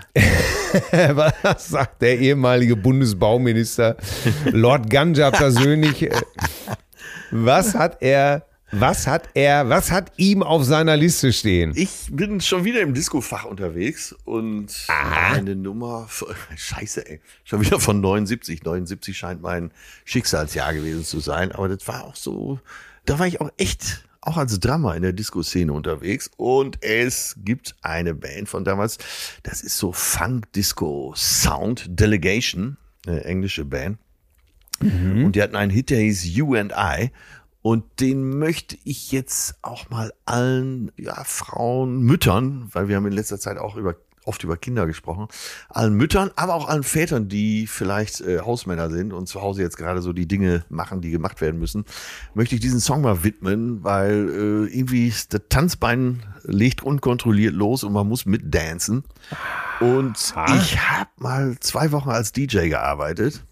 Was sagt der ehemalige Bundesbauminister Lord Ganja persönlich? Was hat er Was hat er, was hat ihm auf seiner Liste stehen? Ich bin schon wieder im Disco-Fach unterwegs und Aha. eine Nummer, scheiße ey, schon wieder von neunundsiebzig. neunundsiebzig scheint mein Schicksalsjahr gewesen zu sein, aber das war auch so, da war ich auch echt, auch als Drummer in der Disco-Szene unterwegs und es gibt eine Band von damals, das ist so Funk-Disco-Sound, Delegation, eine englische Band. Mhm. Und die hatten einen Hit, der hieß You and I. Und den möchte ich jetzt auch mal allen ja, Frauen, Müttern, weil wir haben in letzter Zeit auch über, oft über Kinder gesprochen, allen Müttern, aber auch allen Vätern, die vielleicht äh, Hausmänner sind und zu Hause jetzt gerade so die Dinge machen, die gemacht werden müssen, möchte ich diesen Song mal widmen, weil äh, irgendwie das Tanzbein legt unkontrolliert los und man muss mitdancen. Und ah. ich habe mal zwei Wochen als D J gearbeitet.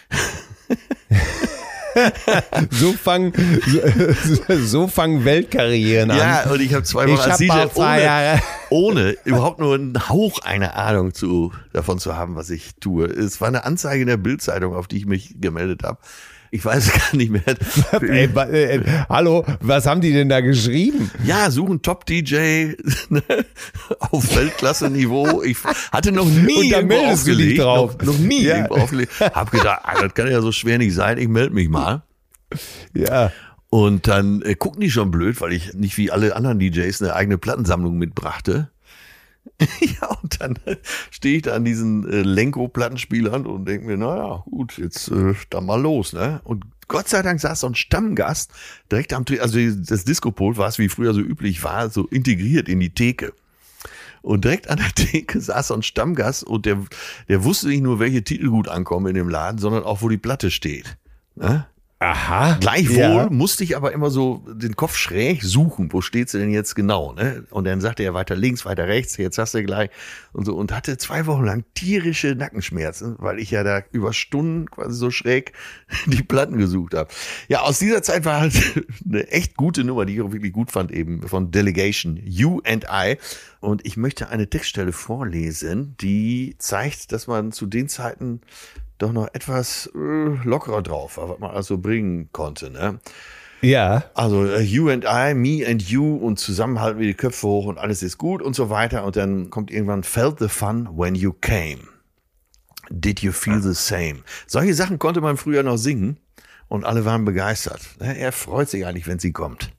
so fangen so, so fangen Weltkarrieren an. Ja, und ich habe zwei Wochen als D J ohne, ohne überhaupt nur einen Hauch einer Ahnung zu, davon zu haben, was ich tue. Es war eine Anzeige in der Bild-Zeitung, auf die ich mich gemeldet habe. Ich weiß gar nicht mehr. Ey, äh, hallo, was haben die denn da geschrieben? Ja, suchen Top-D J ne, auf Weltklasse-Niveau. Ich hatte noch nie und da irgendwo meldest du dich aufgelegt. drauf. Noch, noch nie ja. irgendwo aufgelegt. Hab gedacht, ah, das kann ja so schwer nicht sein. Ich melde mich mal. Ja. Und dann äh, gucken die schon blöd, weil ich nicht wie alle anderen D Js eine eigene Plattensammlung mitbrachte. Ja, und dann äh, stehe ich da an diesen äh, Lenko-Plattenspielern und denke mir, naja, gut, jetzt äh, dann mal los, ne? Und Gott sei Dank saß so ein Stammgast direkt am Tisch, also das Disco-Pult war es, wie früher so üblich war, so integriert in die Theke. Und direkt an der Theke saß so ein Stammgast und der, der wusste nicht nur, welche Titel gut ankommen in dem Laden, sondern auch, wo die Platte steht. Ne? Aha. Gleichwohl ja. musste ich aber immer so den Kopf schräg suchen, wo steht sie denn jetzt genau, ne? Und dann sagte er weiter links, weiter rechts, jetzt hast du gleich und so und hatte zwei Wochen lang tierische Nackenschmerzen, weil ich ja da über Stunden quasi so schräg die Platten gesucht habe. Ja, aus dieser Zeit war halt eine echt gute Nummer, die ich auch wirklich gut fand, eben von Delegation, You and I. Und ich möchte eine Textstelle vorlesen, die zeigt, dass man zu den Zeiten doch noch etwas äh, lockerer drauf war, was man also bringen konnte, ne? Ja. Also uh, you and I, me and you und zusammen halten wir die Köpfe hoch und alles ist gut und so weiter und dann kommt irgendwann felt the fun when you came. Did you feel the same? Solche Sachen konnte man früher noch singen und alle waren begeistert. Er freut sich eigentlich, wenn sie kommt.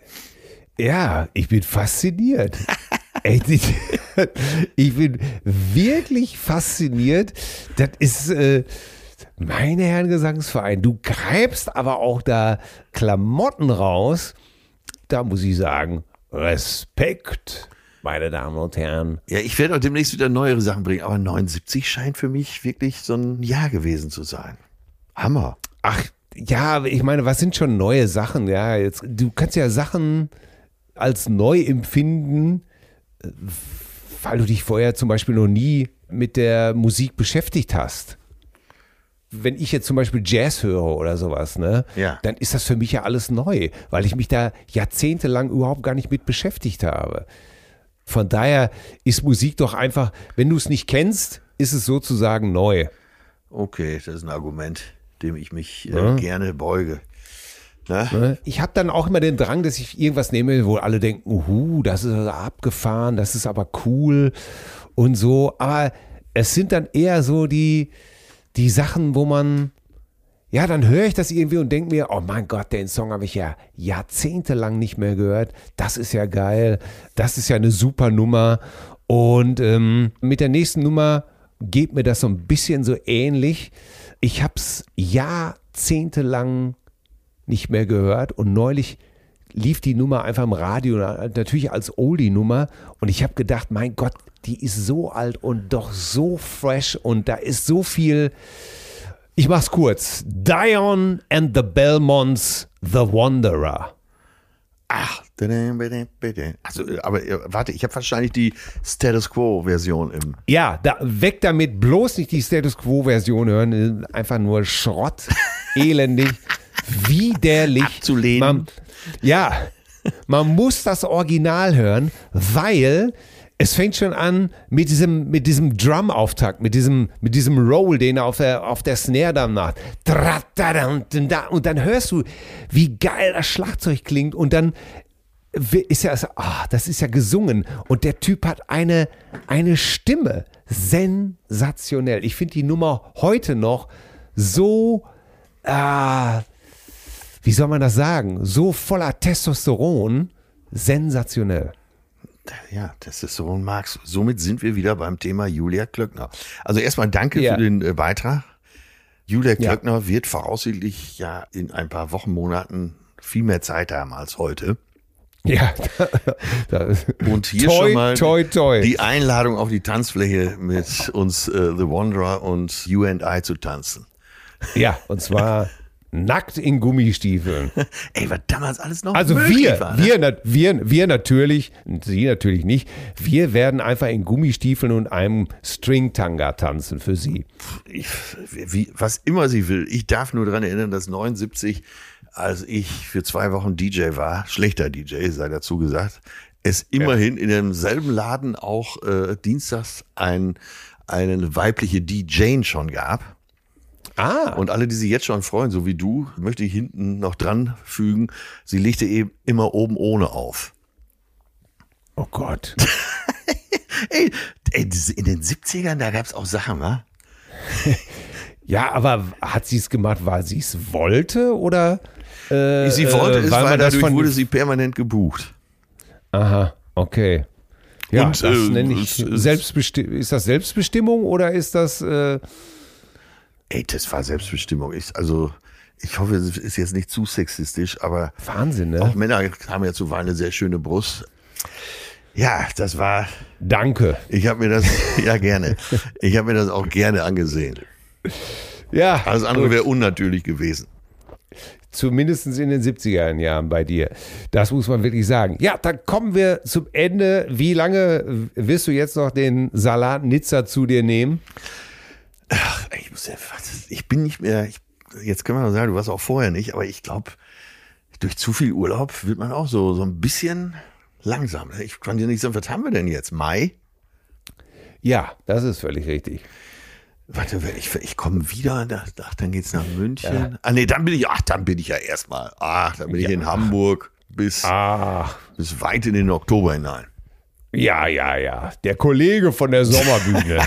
Ja, ich bin fasziniert. Echt, ich, ich bin wirklich fasziniert. Das ist, äh, meine Herren Gesangsverein, du greifst aber auch da Klamotten raus. Da muss ich sagen, Respekt, meine Damen und Herren. Ja, ich werde auch demnächst wieder neuere Sachen bringen, aber neunundsiebzig scheint für mich wirklich so ein Jahr gewesen zu sein. Hammer. Ach, ja, ich meine, was sind schon neue Sachen? Ja, jetzt, du kannst ja Sachen als neu empfinden, weil du dich vorher zum Beispiel noch nie mit der Musik beschäftigt hast. Wenn ich jetzt zum Beispiel Jazz höre oder sowas, ne, ja. dann ist das für mich ja alles neu, weil ich mich da jahrzehntelang überhaupt gar nicht mit beschäftigt habe. Von daher ist Musik doch einfach, wenn du es nicht kennst, ist es sozusagen neu. Okay, das ist ein Argument, dem ich mich äh, ja. gerne beuge. Na? Ich habe dann auch immer den Drang, dass ich irgendwas nehme, wo alle denken, uhu, das ist abgefahren, das ist aber cool und so. Aber es sind dann eher so die, die Sachen, wo man, ja, dann höre ich das irgendwie und denke mir, oh mein Gott, den Song habe ich ja jahrzehntelang nicht mehr gehört. Das ist ja geil, das ist ja eine super Nummer. Und ähm, mit der nächsten Nummer geht mir das so ein bisschen so ähnlich. Ich habe es jahrzehntelang nicht mehr gehört und neulich lief die Nummer einfach im Radio, natürlich als Oldie-Nummer und ich habe gedacht, mein Gott, die ist so alt und doch so fresh und da ist so viel, ich mach's kurz, Dion and the Belmonts, The Wanderer. Ach, also, aber warte, ich habe wahrscheinlich die Status Quo-Version im... Ja, da, weg damit, bloß nicht die Status Quo-Version hören, einfach nur Schrott, elendig. Widerlich. Abzulehnen. Man, ja, man muss das Original hören, weil Es fängt schon an mit diesem, mit diesem Drum-Auftakt, mit diesem, mit diesem Roll, den er auf der, auf der Snare dann macht. Und dann hörst du, wie geil das Schlagzeug klingt und dann ist ja, ah, das ist ja gesungen und der Typ hat eine, eine Stimme, sensationell. Ich finde die Nummer heute noch so, ah, wie soll man das sagen, so voller Testosteron, sensationell. Ja, Testosteron magst. Somit sind wir wieder beim Thema Julia Klöckner. Also erstmal danke ja. für den äh, Beitrag. Julia Klöckner ja. wird voraussichtlich ja in ein paar Wochen, Monaten viel mehr Zeit haben als heute. Ja. Und hier toi, schon mal toi, toi. die Einladung auf die Tanzfläche mit uns äh, The Wanderer und You and I zu tanzen. Ja, und zwar nackt in Gummistiefeln. Ey, was damals alles noch Also möglich wir, war, ne? wir, wir, wir natürlich, Sie natürlich nicht, wir werden einfach in Gummistiefeln und einem String-Tanga tanzen für Sie. Ich, wie, was immer sie will. Ich darf nur daran erinnern, dass neunundsiebzig, als ich für zwei Wochen D J war, schlechter D J, sei dazu gesagt, es immerhin ja. in demselben Laden auch äh, dienstags ein, eine weibliche D J schon gab. Ah. Und alle, die sich jetzt schon freuen, so wie du, möchte ich hinten noch dran fügen, sie legte eben immer oben ohne auf. Oh Gott. ey, ey, in den siebzigern, da gab es auch Sachen, wa? Ja, aber hat sie es gemacht, weil sie es wollte oder? Äh, sie wollte äh, es, weil, weil man das dadurch von wurde sie permanent gebucht. Aha, okay. Ja, Und, das äh, nenne ich es- Selbstbestimmung. Ist das Selbstbestimmung oder ist das? Äh, Ey, das war Selbstbestimmung. Ich, also, ich hoffe, es ist jetzt nicht zu sexistisch, aber Wahnsinn, ne? auch Männer haben ja zuweilen eine sehr schöne Brust. Ja, das war, Danke. ich habe mir das, ja gerne, ich habe mir das auch gerne angesehen. Ja. Alles andere gut. wäre unnatürlich gewesen. Zumindest in den siebziger Jahren bei dir. Das muss man wirklich sagen. Ja, dann kommen wir zum Ende. Wie lange wirst du jetzt noch den Salat Nizza zu dir nehmen? Ach, ich, muss ja, ich bin nicht mehr, ich, jetzt können wir mal sagen, du warst auch vorher nicht, aber ich glaube, durch zu viel Urlaub wird man auch so, so ein bisschen langsam. Ich kann dir nicht sagen, was haben wir denn jetzt? Mai? Ja, das ist völlig richtig. Warte, ich, ich komme wieder, ach, dann geht's nach München. Ja. Ah nee, dann bin ich, ach, dann bin ich ja erstmal, ach, dann bin ja. ich in Hamburg bis, ach. bis weit in den Oktober hinein. Ja, ja, ja. Der Kollege von der Sommerbühne.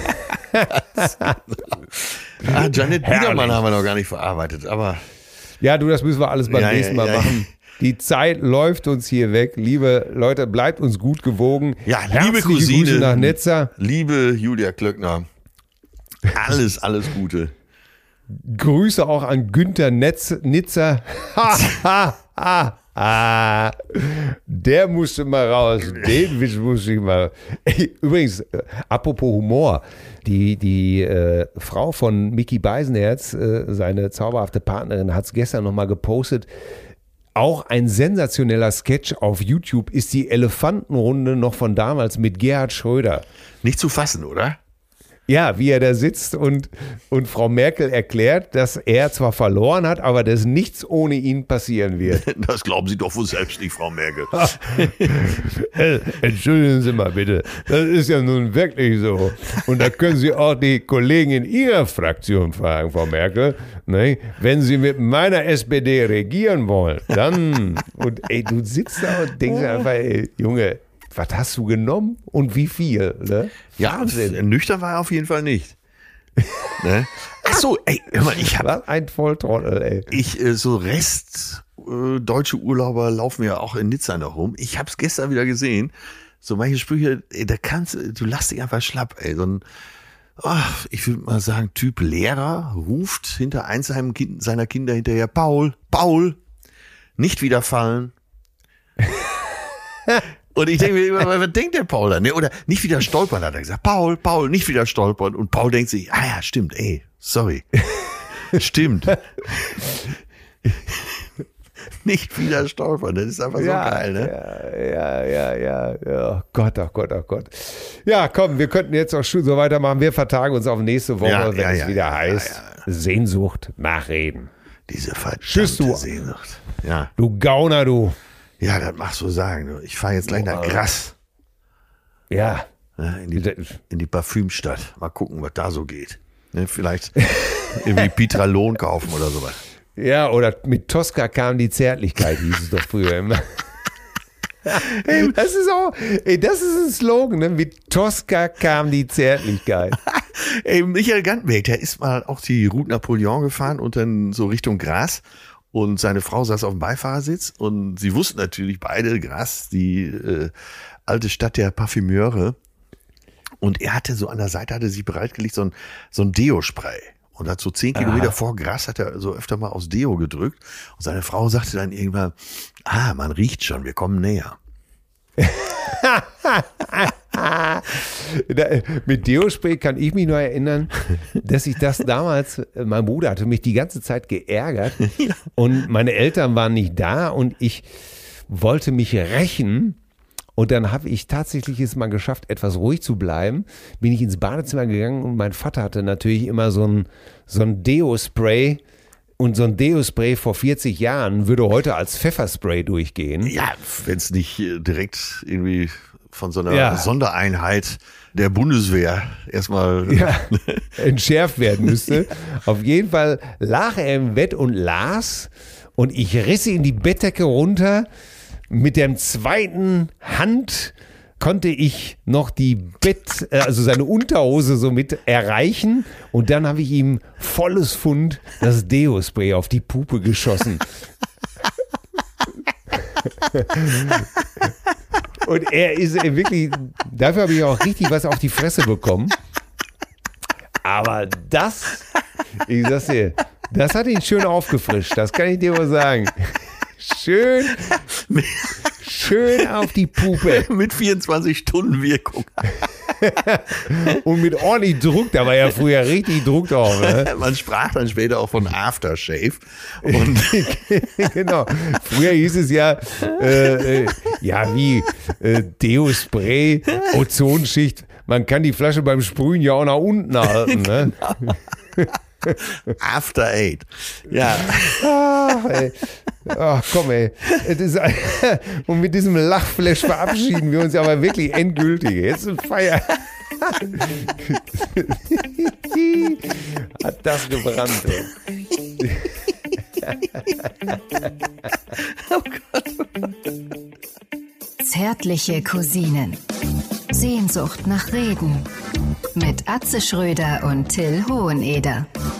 Ah, Janet Herrlich. Biedermann haben wir noch gar nicht verarbeitet, aber. Ja, du, das müssen wir alles beim Ja, nächsten ja, Mal ja, machen. Die Zeit läuft uns hier weg. Liebe Leute, bleibt uns gut gewogen. Ja, liebe Herzliche Cousine, Grüße nach Nizza. Liebe Julia Klöckner, alles, alles Gute. Grüße auch an Günther Netz, Nizza. Ha, ha, ha, ha. Der musste mal raus. Den Witz musste ich mal. Ey, übrigens, äh, apropos Humor. Die, die äh, Frau von Micky Beisenherz, äh, seine zauberhafte Partnerin, hat es gestern nochmal gepostet. Auch ein sensationeller Sketch auf YouTube ist die Elefantenrunde noch von damals mit Gerhard Schröder. Nicht zu fassen, oder? Ja, wie er da sitzt und, und Frau Merkel erklärt, dass er zwar verloren hat, aber dass nichts ohne ihn passieren wird. Das glauben Sie doch wohl selbst nicht, Frau Merkel. äh, entschuldigen Sie mal bitte, das ist ja nun wirklich so. Und da können Sie auch die Kollegen in Ihrer Fraktion fragen, Frau Merkel. Ne? Wenn Sie mit meiner S P D regieren wollen, dann... Und ey, du sitzt da und denkst einfach, ey, Junge, was hast du genommen und wie viel? Ne? Ja, nüchtern war er auf jeden Fall nicht. Ne? Ach so, ey, hör mal, ich habe Was ein Volltrottel, ey. ich äh, so Rest äh, deutsche Urlauber laufen ja auch in Nizza noch rum. Ich habe es gestern wieder gesehen. So manche Sprüche, ey, da kannst du lass dich einfach schlapp, ey. So ein, ach, ich würde mal sagen, Typ Lehrer ruft hinter eins seinem kind, seiner Kinder hinterher: Paul, Paul, nicht wieder fallen. Und ich denke mir immer, was denkt der Paul dann? Oder nicht wieder stolpern, hat er gesagt. Paul, Paul, nicht wieder stolpern. Und Paul denkt sich, ah ja, stimmt, ey, sorry. Stimmt. Nicht wieder stolpern, das ist einfach so ja, geil, ne? Ja, ja, ja, ja, ja. Gott, oh Gott, oh Gott. Ja, komm, wir könnten jetzt auch schon so weitermachen. Wir vertagen uns auf nächste Woche, Ja, wenn ja, es ja, wieder ja, heißt, ja, Sehnsucht nach Reden. Diese verdammte Tschüss, du. Sehnsucht. Ja. Du Gauner, du. Ja, das machst du sagen. Du. Ich fahre jetzt gleich nach Gras. Ja. Ja, in, die, in die Parfümstadt. Mal gucken, was da so geht. Ne, vielleicht irgendwie Pitralon kaufen oder sowas. Ja, oder mit Tosca kam die Zärtlichkeit, hieß es doch früher immer. Ey, das ist auch, ey, das ist ein Slogan, ne? Mit Tosca kam die Zärtlichkeit. Ey, Michael Gantweg, der ist mal auch die Route Napoleon gefahren und dann so Richtung Gras. Und seine Frau saß auf dem Beifahrersitz und sie wussten natürlich beide, Gras, die äh, alte Stadt der Parfümeure. Und er hatte so an der Seite, hatte sich bereitgelegt, so ein, so ein Deo-Spray. Und hat so zehn Kilometer vor Gras, hat er so öfter mal aus Deo gedrückt. Und seine Frau sagte dann irgendwann, ah, man riecht schon, wir kommen näher. da, mit Deo-Spray kann ich mich nur erinnern, dass ich das damals, mein Bruder hatte mich die ganze Zeit geärgert ja. und meine Eltern waren nicht da und ich wollte mich rächen. Und dann habe ich tatsächlich es mal geschafft, etwas ruhig zu bleiben. Bin ich ins Badezimmer gegangen und mein Vater hatte natürlich immer so ein, so ein Deo-Spray. Und so ein Deo-Spray vor vierzig Jahren würde heute als Pfefferspray durchgehen. Ja, wenn es nicht direkt irgendwie von so einer ja. Sondereinheit der Bundeswehr erstmal ja, entschärft werden müsste. Auf jeden Fall lag er im Bett und las und ich riss ihn die Bettdecke runter. Mit der zweiten Hand konnte ich noch die Bett, also seine Unterhose so mit erreichen und dann habe ich ihm volles Pfund das Deo-Spray auf die Pupe geschossen. Und er ist wirklich, dafür habe ich auch richtig was auf die Fresse bekommen. Aber das, ich sag's dir, das hat ihn schön aufgefrischt, das kann ich dir mal sagen. Schön, schön auf die Pupe. Mit vierundzwanzig Stunden Wirkung. Und mit ordentlich Druck, da war ja früher richtig Druck drauf. Ne? Man sprach dann später auch von Aftershave. Und genau. Früher hieß es ja, äh, äh, ja wie äh, Deo-Spray, Ozonschicht. Man kann die Flasche beim Sprühen ja auch nach unten halten. Ne? After Eight. Ja. Ach, ey. Ach komm, ey. Es ist, und mit diesem Lachflash verabschieden wir uns aber wirklich endgültig. Jetzt ist Feier. Hat das gebrannt, ey. Oh Gott. Zärtliche Cousinen. Sehnsucht nach Reden. Mit Atze Schröder und Till Hoheneder.